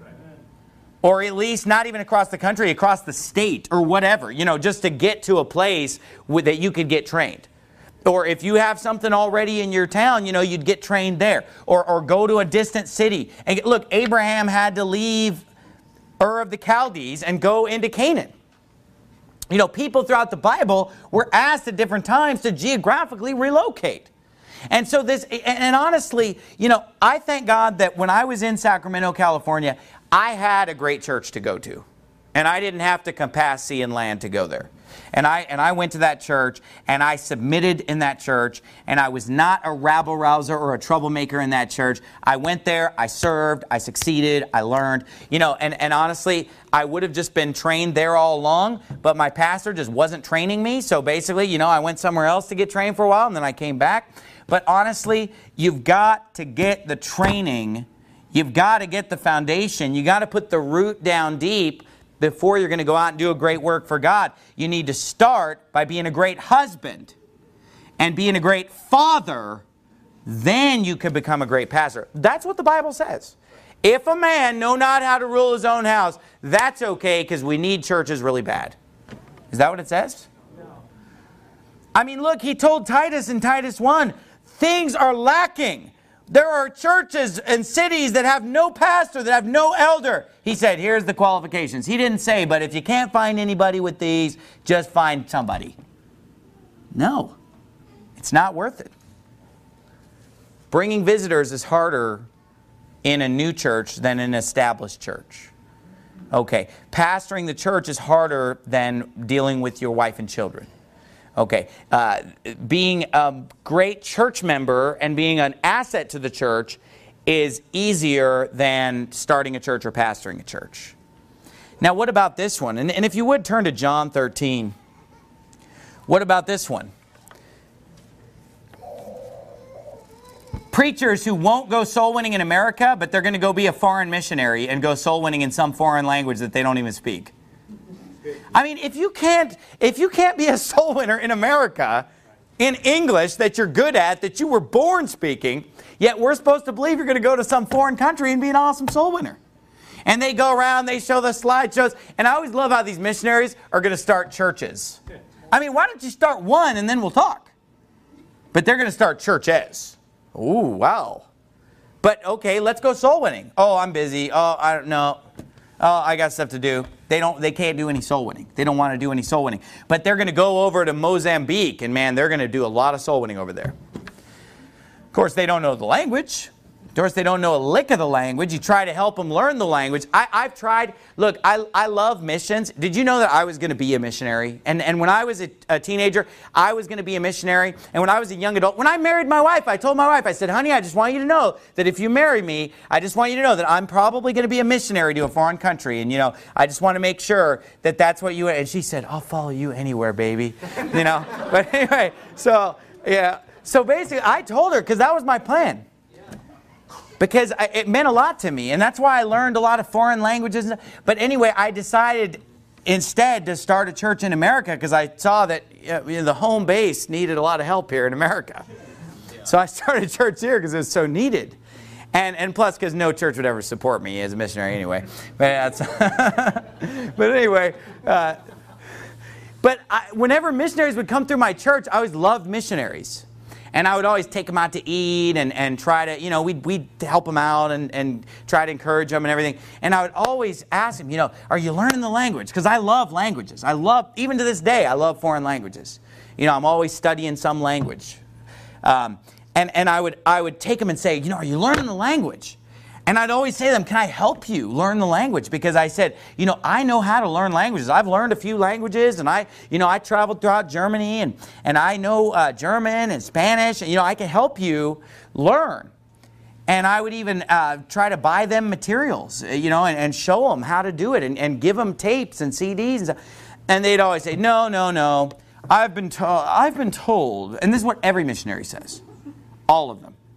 Speaker 1: Or at least not even across the country, across the state or whatever, just to get to a place that you could get trained. Or if you have something already in your town, you'd get trained there. Or go to a distant city. And look, Abraham had to leave Ur of the Chaldees and go into Canaan. People throughout the Bible were asked at different times to geographically relocate. And so and honestly, I thank God that when I was in Sacramento, California, I had a great church to go to. And I didn't have to compass sea and land to go there. And I went to that church, and I submitted in that church, and I was not a rabble-rouser or a troublemaker in that church. I went there, I served, I succeeded, I learned. And honestly, I would have just been trained there all along, but my pastor just wasn't training me. So basically, I went somewhere else to get trained for a while, and then I came back. But honestly, you've got to get the training. You've got to get the foundation. You've got to put the root down deep before you're going to go out and do a great work for God. You need to start by being a great husband and being a great father. Then you can become a great pastor. That's what the Bible says. If a man know not how to rule his own house, that's okay, because we need churches really bad. Is that what it says? No. I mean, look, he told Titus in Titus 1, things are lacking. There are churches and cities that have no pastor, that have no elder. He said, here's the qualifications. He didn't say, but if you can't find anybody with these, just find somebody. No, it's not worth it. Bringing visitors is harder in a new church than an established church. Okay, pastoring the church is harder than dealing with your wife and children. Okay, being a great church member and being an asset to the church is easier than starting a church or pastoring a church. Now, what about this one? And if you would turn to John 13. What about this one? Preachers who won't go soul winning in America, but they're going to go be a foreign missionary and go soul winning in some foreign language that they don't even speak. I mean, if you can't be a soul winner in America in English that you're good at, that you were born speaking, yet we're supposed to believe you're going to go to some foreign country and be an awesome soul winner. And they go around, they show the slideshows, and I always love how these missionaries are going to start churches. I mean, why don't you start one and then we'll talk? But they're going to start churches. Ooh, wow. But okay, let's go soul winning. Oh, I'm busy. Oh, I don't know. Oh, I got stuff to do. They can't do any soul winning. They don't want to do any soul winning. But they're going to go over to Mozambique, and man, they're going to do a lot of soul winning over there. Of course, they don't know the language. Of course, they don't know a lick of the language. You try to help them learn the language. I've tried. Look, I love missions. Did you know that I was going to be a missionary? And when I was a teenager, I was going to be a missionary. And when I was a young adult, when I married my wife, I told my wife, I said, honey, I just want you to know that if you marry me, I just want you to know that I'm probably going to be a missionary to a foreign country. And, I just want to make sure that that's what you... And she said, I'll follow you anywhere, baby. But anyway, so, yeah. So basically, I told her, because that was my plan. Because it meant a lot to me. And that's why I learned a lot of foreign languages. But anyway, I decided instead to start a church in America because I saw that the home base needed a lot of help here in America. So I started a church here because it was so needed. And plus because no church would ever support me as a missionary anyway. But anyway... But But whenever missionaries would come through my church, I always loved missionaries. And I would always take them out to eat and try to, we'd help them out and try to encourage them and everything. And I would always ask them, are you learning the language? Because I love languages. Even to this day, I love foreign languages. I'm always studying some language. And I would take them and say, are you learning the language? And I'd always say to them, can I help you learn the language? Because I said, I know how to learn languages. I've learned a few languages, and I traveled throughout Germany, and I know German and Spanish. And, I can help you learn. And I would even try to buy them materials, and show them how to do it, and give them tapes and CDs. And stuff. And they'd always say, no. I've been told, and this is what every missionary says, all of them.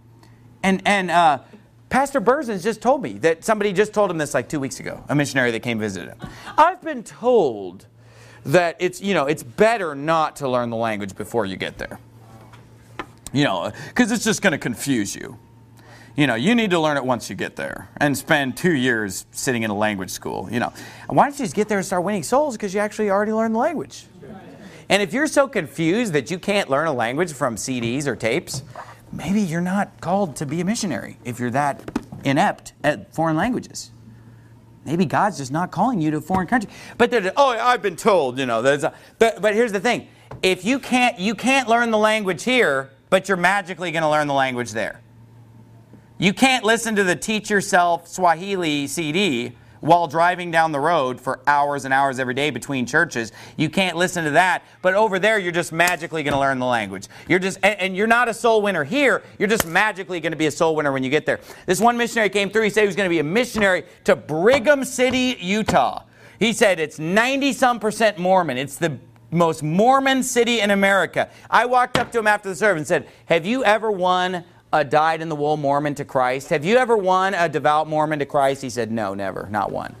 Speaker 1: And Pastor Berzins just told me that somebody just told him this like 2 weeks ago, a missionary that came visit him. I've been told that it's better not to learn the language before you get there. Because it's just going to confuse you. You need to learn it once you get there and spend 2 years sitting in a language school. Why don't you just get there and start winning souls because you actually already learned the language? And if you're so confused that you can't learn a language from CDs or tapes, maybe you're not called to be a missionary if you're that inept at foreign languages. Maybe God's just not calling you to a foreign country. But I've been told, but here's the thing. If you can't learn the language here, but you're magically going to learn the language there. You can't listen to the Teach Yourself Swahili CD while driving down the road for hours and hours every day between churches. You can't listen to that, but over there you're just magically going to learn the language. And you're not a soul winner here, you're just magically going to be a soul winner when you get there. This one missionary came through, he said he was going to be a missionary to Brigham City, Utah. He said it's 90-some% Mormon. It's the most Mormon city in America. I walked up to him after the service and said, have you ever won a dyed-in-the-wool Mormon to Christ? Have you ever won a devout Mormon to Christ? He said, no, never, not one.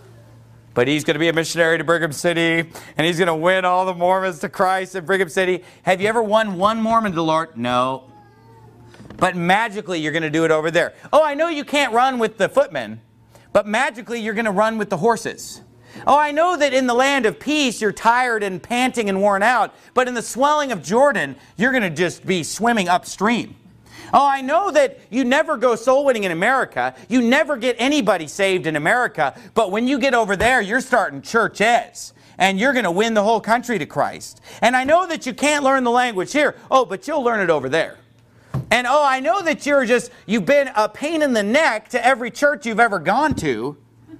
Speaker 1: But he's going to be a missionary to Brigham City, and he's going to win all the Mormons to Christ in Brigham City. Have you ever won one Mormon to the Lord? No. But magically, you're going to do it over there. Oh, I know you can't run with the footmen, but magically, you're going to run with the horses. Oh, I know that in the land of peace, you're tired and panting and worn out, but in the swelling of Jordan, you're going to just be swimming upstream. Oh, I know that you never go soul winning in America. You never get anybody saved in America. But when you get over there, you're starting churches. And you're going to win the whole country to Christ. And I know that you can't learn the language here. Oh, but you'll learn it over there. And oh, I know that you've been a pain in the neck to every church you've ever gone to.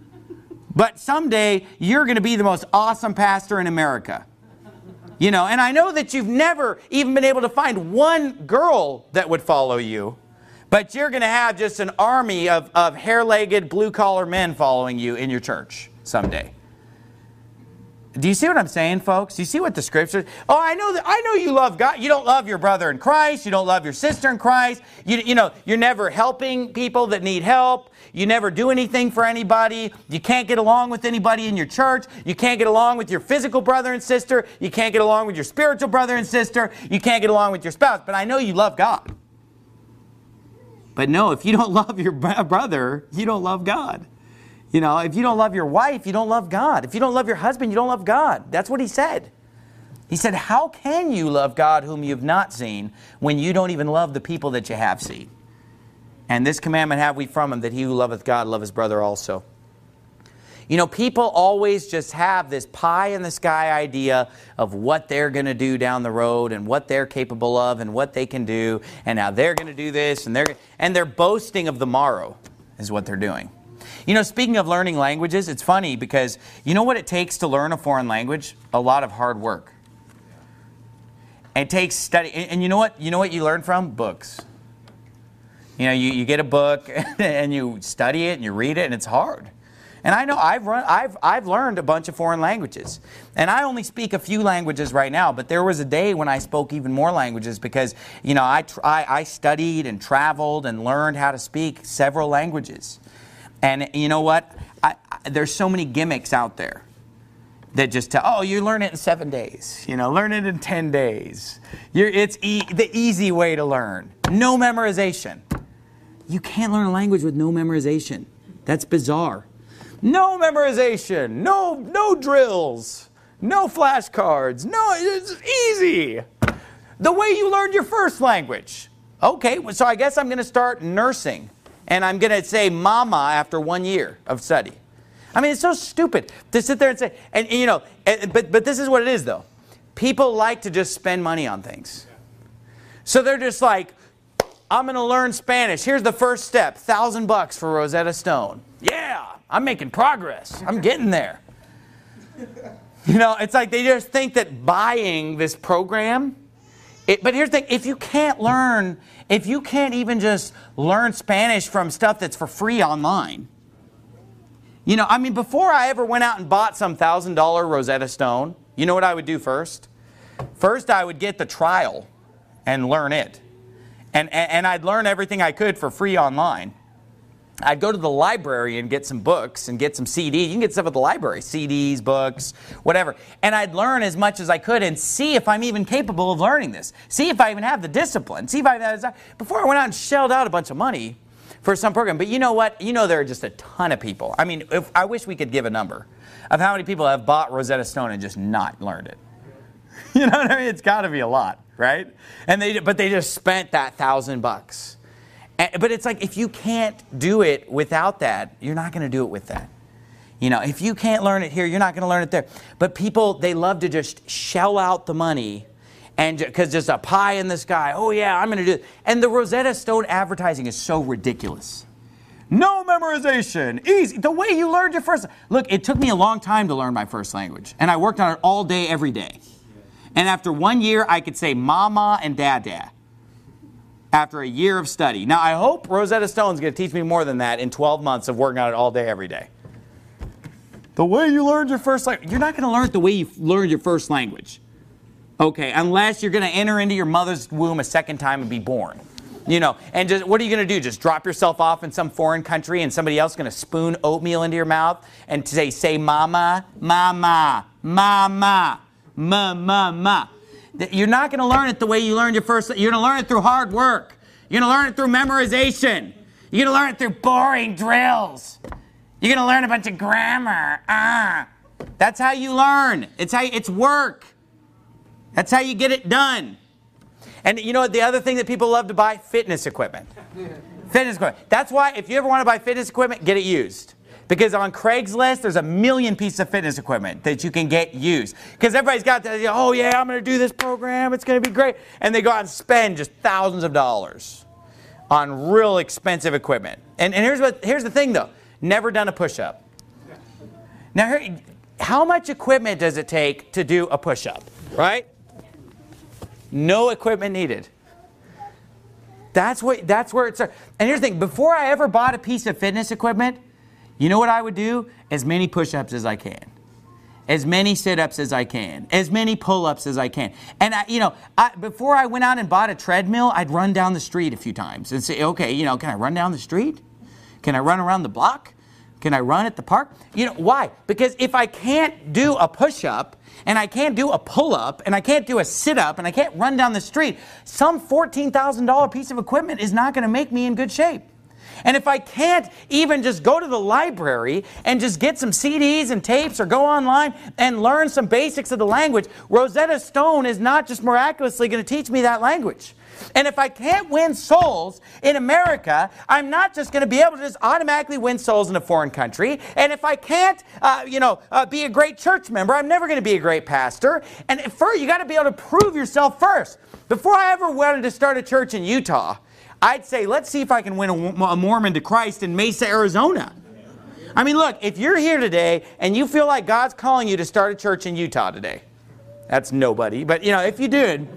Speaker 1: But someday, you're going to be the most awesome pastor in America. And I know that you've never even been able to find one girl that would follow you, but you're going to have just an army of hair-legged, blue-collar men following you in your church someday. Do you see what I'm saying, folks? Do you see what the Scripture... Oh, I know you love God. You don't love your brother in Christ. You don't love your sister in Christ. You're never helping people that need help. You never do anything for anybody. You can't get along with anybody in your church. You can't get along with your physical brother and sister. You can't get along with your spiritual brother and sister. You can't get along with your spouse. But I know you love God. But no, if you don't love your brother, you don't love God. If you don't love your wife, you don't love God. If you don't love your husband, you don't love God. That's what he said. He said, how can you love God whom you have not seen when you don't even love the people that you have seen? And this commandment have we from him, that he who loveth God love his brother also. People always just have this pie-in-the-sky idea of what they're going to do down the road and what they're capable of and what they can do and how they're going to do this. And they're boasting of the morrow is what they're doing. Speaking of learning languages, it's funny because you know what it takes to learn a foreign language? A lot of hard work. It takes study. And you know what you learn from? Books. You get a book and you study it and you read it and it's hard. And I know I've learned a bunch of foreign languages. And I only speak a few languages right now, but there was a day when I spoke even more languages because, I studied and traveled and learned how to speak several languages. And you know what? There's so many gimmicks out there that just tell, you learn it in 7 days. Learn it in 10 days. It's the easy way to learn. No memorization. You can't learn a language with no memorization. That's bizarre. No memorization. No drills. No flashcards. No, it's easy. The way you learned your first language. Okay, so I guess I'm going to start nursing. And I'm going to say mama after 1 year of study. I mean, it's so stupid to sit there and say, and you know, but this is what it is though. People like to just spend money on things. So they're just like, I'm going to learn Spanish. Here's the first step, $1,000 for Rosetta Stone. Yeah, I'm making progress. I'm getting there. You know, it's like they just think that buying this program, but here's the thing, if you can't even just learn Spanish from stuff that's for free online. You know, I mean, before I ever went out and bought some $1,000 Rosetta Stone, you know what I would do first? First, I would get the trial and learn it. And I'd learn everything I could for free online. I'd go to the library and get some books and get some CDs. You can get stuff at the library, CDs, books, whatever. And I'd learn as much as I could and see if I'm even capable of learning this. See if I even have the discipline. See if I have, before I went out and shelled out a bunch of money for some program. But you know what? You know there are just a ton of people. I mean, I wish we could give a number of how many people have bought Rosetta Stone and just not learned it. You know what I mean? It's got to be a lot, right? But they just spent that $1,000. But it's like if you can't do it without that, you're not going to do it with that. You know, if you can't learn it here, you're not going to learn it there. But people, they love to just shell out the money and because there's a pie in the sky. Oh yeah, I'm going to do it. And the Rosetta Stone advertising is so ridiculous. No memorization, easy. The way you learned your first. Look, it took me a long time to learn my first language. And I worked on it all day, every day. And after 1 year, I could say mama and dada. After a year of study. Now, I hope Rosetta Stone's going to teach me more than that in 12 months of working on it all day, every day. The way you learned your first language. You're not going to learn it the way you learned your first language. Okay, unless you're going to enter into your mother's womb a second time and be born. You know, and just what are you going to do? Just drop yourself off in some foreign country and somebody else is going to spoon oatmeal into your mouth and say mama, mama, mama, ma, ma, ma. You're not going to learn it the way you learned your first. You're going to learn it through hard work. You're going to learn it through memorization. You're going to learn it through boring drills. You're going to learn a bunch of grammar. That's how you learn. It's work. That's how you get it done. And you know what? The other thing that people love to buy? Fitness equipment. Fitness equipment. That's why if you ever want to buy fitness equipment, get it used. Because on Craigslist, there's 1 million pieces of fitness equipment that you can get used. Because everybody's got that, oh yeah, I'm going to do this program, it's going to be great. And they go out and spend just thousands of dollars on real expensive equipment. And here's the thing though, never done a push-up. Now, how much equipment does it take to do a push-up, right? No equipment needed. That's where it starts. And here's the thing, before I ever bought a piece of fitness equipment, you know what I would do? As many push-ups as I can. As many sit-ups as I can. As many pull-ups as I can. And, before I went out and bought a treadmill, I'd run down the street a few times and say, okay, can I run down the street? Can I run around the block? Can I run at the park? You know, why? Because if I can't do a push-up, and I can't do a pull-up, and I can't do a sit-up, and I can't run down the street, some $14,000 piece of equipment is not going to make me in good shape. And if I can't even just go to the library and just get some CDs and tapes or go online and learn some basics of the language, Rosetta Stone is not just miraculously going to teach me that language. And if I can't win souls in America, I'm not just going to be able to just automatically win souls in a foreign country. And if I can't, be a great church member, I'm never going to be a great pastor. And you got to be able to prove yourself first. Before I ever wanted to start a church in Utah, I'd say, let's see if I can win a Mormon to Christ in Mesa, Arizona. I mean, look, if you're here today and you feel like God's calling you to start a church in Utah today, that's nobody, but if you did,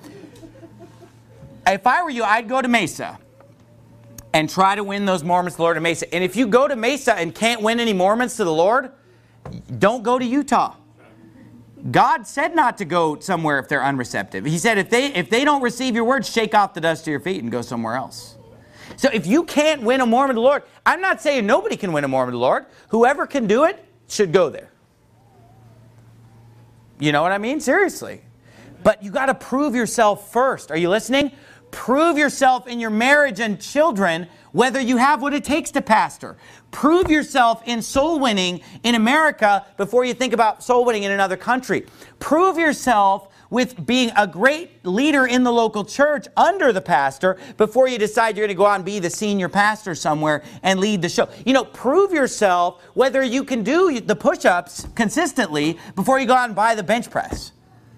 Speaker 1: if I were you, I'd go to Mesa and try to win those Mormons to the Lord in Mesa. And if you go to Mesa and can't win any Mormons to the Lord, don't go to Utah. God said not to go somewhere if they're unreceptive. He said if they don't receive your word, shake off the dust of your feet and go somewhere else. So if you can't win a Mormon to the Lord, I'm not saying nobody can win a Mormon to the Lord. Whoever can do it should go there. You know what I mean? Seriously. But you got to prove yourself first. Are you listening? Prove yourself in your marriage and children whether you have what it takes to pastor. Prove yourself in soul winning in America before you think about soul winning in another country. Prove yourself with being a great leader in the local church under the pastor before you decide you're going to go out and be the senior pastor somewhere and lead the show. Prove yourself whether you can do the push-ups consistently before you go out and buy the bench press.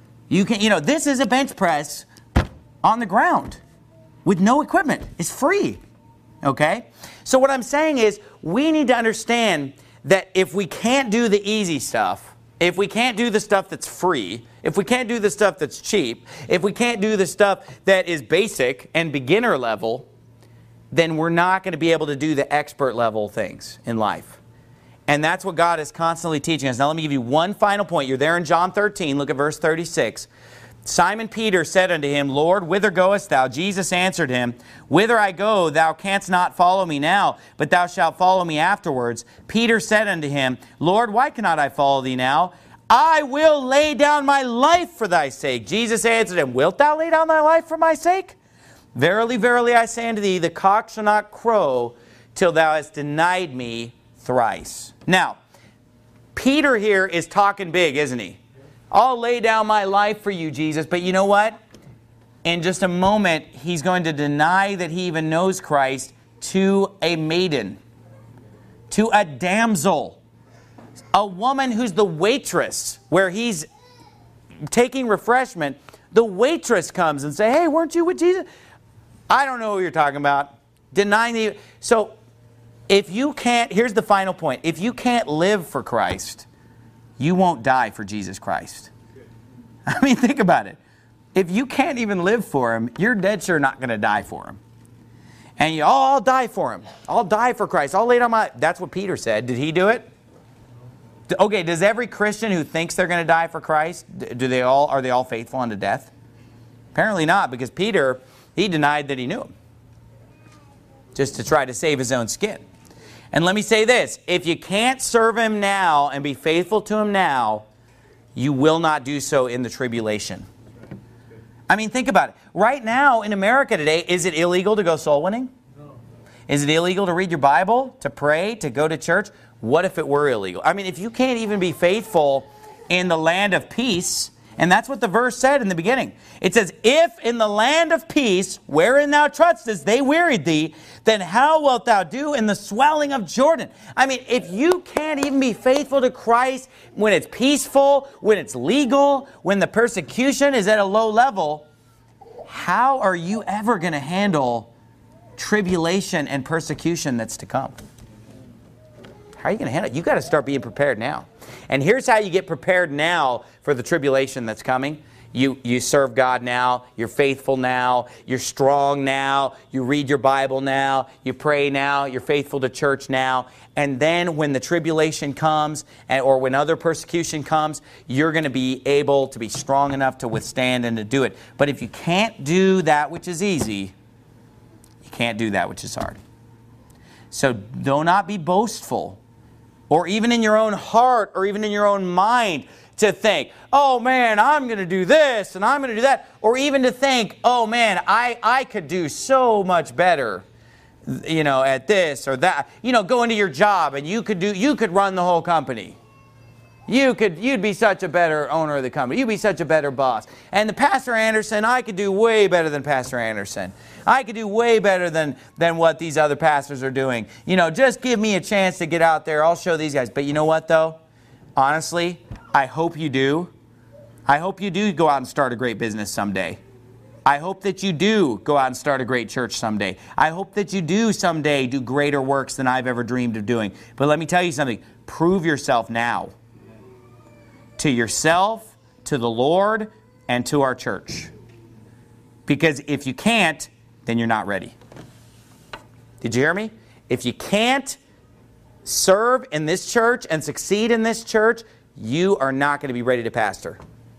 Speaker 1: This is a bench press on the ground with no equipment. It's free. Okay? So what I'm saying is we need to understand that if we can't do the easy stuff, if we can't do the stuff that's free, if we can't do the stuff that's cheap, if we can't do the stuff that is basic and beginner level, then we're not going to be able to do the expert level things in life. And that's what God is constantly teaching us. Now let me give you one final point. You're there in John 13. Look at verse 36. Simon Peter said unto him, Lord, whither goest thou? Jesus answered him, Whither I go, thou canst not follow me now, but thou shalt follow me afterwards. Peter said unto him, Lord, why cannot I follow thee now? I will lay down my life for thy sake. Jesus answered him, Wilt thou lay down thy life for my sake? Verily, verily, I say unto thee, the cock shall not crow till thou hast denied me thrice. Now, Peter here is talking big, isn't he? I'll lay down my life for you, Jesus. But you know what? In just a moment, he's going to deny that he even knows Christ to a maiden, to a damsel, a woman who's the waitress, where he's taking refreshment. The waitress comes and says, hey, weren't you with Jesus? I don't know what you're talking about. Denying the... So, if you can't... Here's the final point. If you can't live for Christ, you won't die for Jesus Christ. I mean, think about it. If you can't even live for Him, you're dead sure not going to die for Him. And I'll die for Him. I'll die for Christ. I'll lay down my... That's what Peter said. Did he do it? Okay, does every Christian who thinks they're going to die for Christ, are they all faithful unto death? Apparently not, because Peter, he denied that he knew Him, just to try to save his own skin. And let me say this, if you can't serve Him now and be faithful to Him now, you will not do so in the tribulation. I mean, think about it. Right now in America today, is it illegal to go soul winning? No. Is it illegal to read your Bible, to pray, to go to church? What if it were illegal? I mean, if you can't even be faithful in the land of peace, and that's what the verse said in the beginning. It says, if in the land of peace, wherein thou trustest, they wearied thee, then how wilt thou do in the swelling of Jordan? I mean, if you can't even be faithful to Christ when it's peaceful, when it's legal, when the persecution is at a low level, how are you ever going to handle tribulation and persecution that's to come? How are you going to handle it? You've got to start being prepared now. And here's how you get prepared now for the tribulation that's coming. You serve God now. You're faithful now. You're strong now. You read your Bible now. You pray now. You're faithful to church now. And then when the tribulation comes, or when other persecution comes, you're going to be able to be strong enough to withstand and to do it. But if you can't do that which is easy, you can't do that which is hard. So do not be boastful, or even in your own heart, or even in your own mind, to think, oh man, I'm going to do this, and I'm going to do that. Or even to think, oh man, I could do so much better, at this or that. Go into your job, and you could run the whole company. You'd be such a better owner of the company. You'd be such a better boss. And the Pastor Anderson, I could do way better than Pastor Anderson. I could do way better than what these other pastors are doing. Just give me a chance to get out there. I'll show these guys. But you know what, though? Honestly, I hope you do. I hope you do go out and start a great business someday. I hope that you do go out and start a great church someday. I hope that you do someday do greater works than I've ever dreamed of doing. But let me tell you something. Prove yourself now. To yourself, to the Lord, and to our church. Because if you can't, then you're not ready. Did you hear me? If you can't serve in this church and succeed in this church, you are not going to be ready to pastor.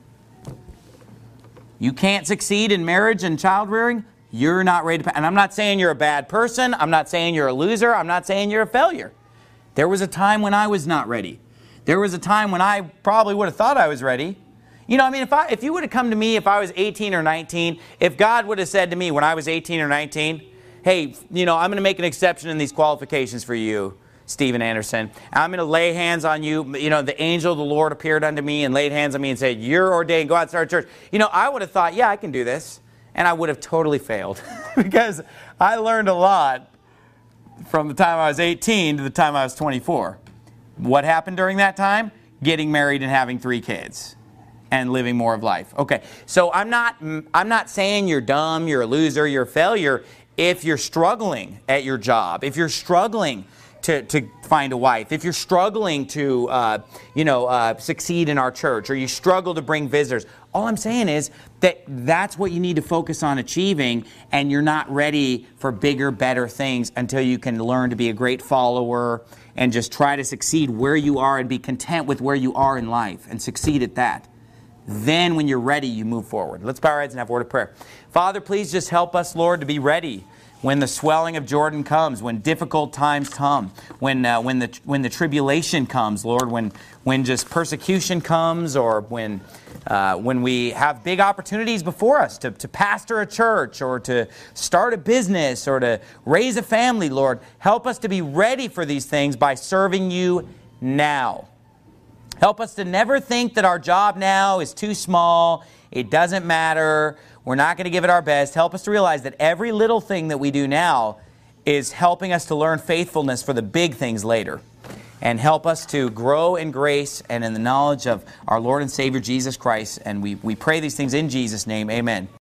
Speaker 1: You can't succeed in marriage and child rearing, you're not ready to pastor. And I'm not saying you're a bad person. I'm not saying you're a loser. I'm not saying you're a failure. There was a time when I was not ready. There was a time when I probably would have thought I was ready. You know, I mean, if you would have come to me if I was 18 or 19, if God would have said to me when I was 18 or 19, hey, you know, I'm going to make an exception in these qualifications for you, Stephen Anderson. I'm going to lay hands on you. You know, the angel of the Lord appeared unto me and laid hands on me and said, you're ordained, go out and start a church. You know, I would have thought, yeah, I can do this. And I would have totally failed because I learned a lot from the time I was 18 to the time I was 24. What happened during that time? Getting married and having 3 kids and living more of life. Okay, so I'm not saying you're dumb, you're a loser, you're a failure if you're struggling at your job, if you're struggling to find a wife, if you're struggling to succeed in our church, or you struggle to bring visitors. All I'm saying is that's what you need to focus on achieving, and you're not ready for bigger, better things until you can learn to be a great follower and just try to succeed where you are and be content with where you are in life and succeed at that. Then when you're ready, you move forward. Let's bow our heads and have a word of prayer. Father, please just help us, Lord, to be ready when the swelling of Jordan comes, when difficult times come, when the tribulation comes, Lord, when just persecution comes, or when we have big opportunities before us to pastor a church or to start a business or to raise a family, Lord. Help us to be ready for these things by serving you now. Help us to never think that our job now is too small, it doesn't matter, we're not going to give it our best. Help us to realize that every little thing that we do now is helping us to learn faithfulness for the big things later. And help us to grow in grace and in the knowledge of our Lord and Savior Jesus Christ. And we pray these things in Jesus' name. Amen.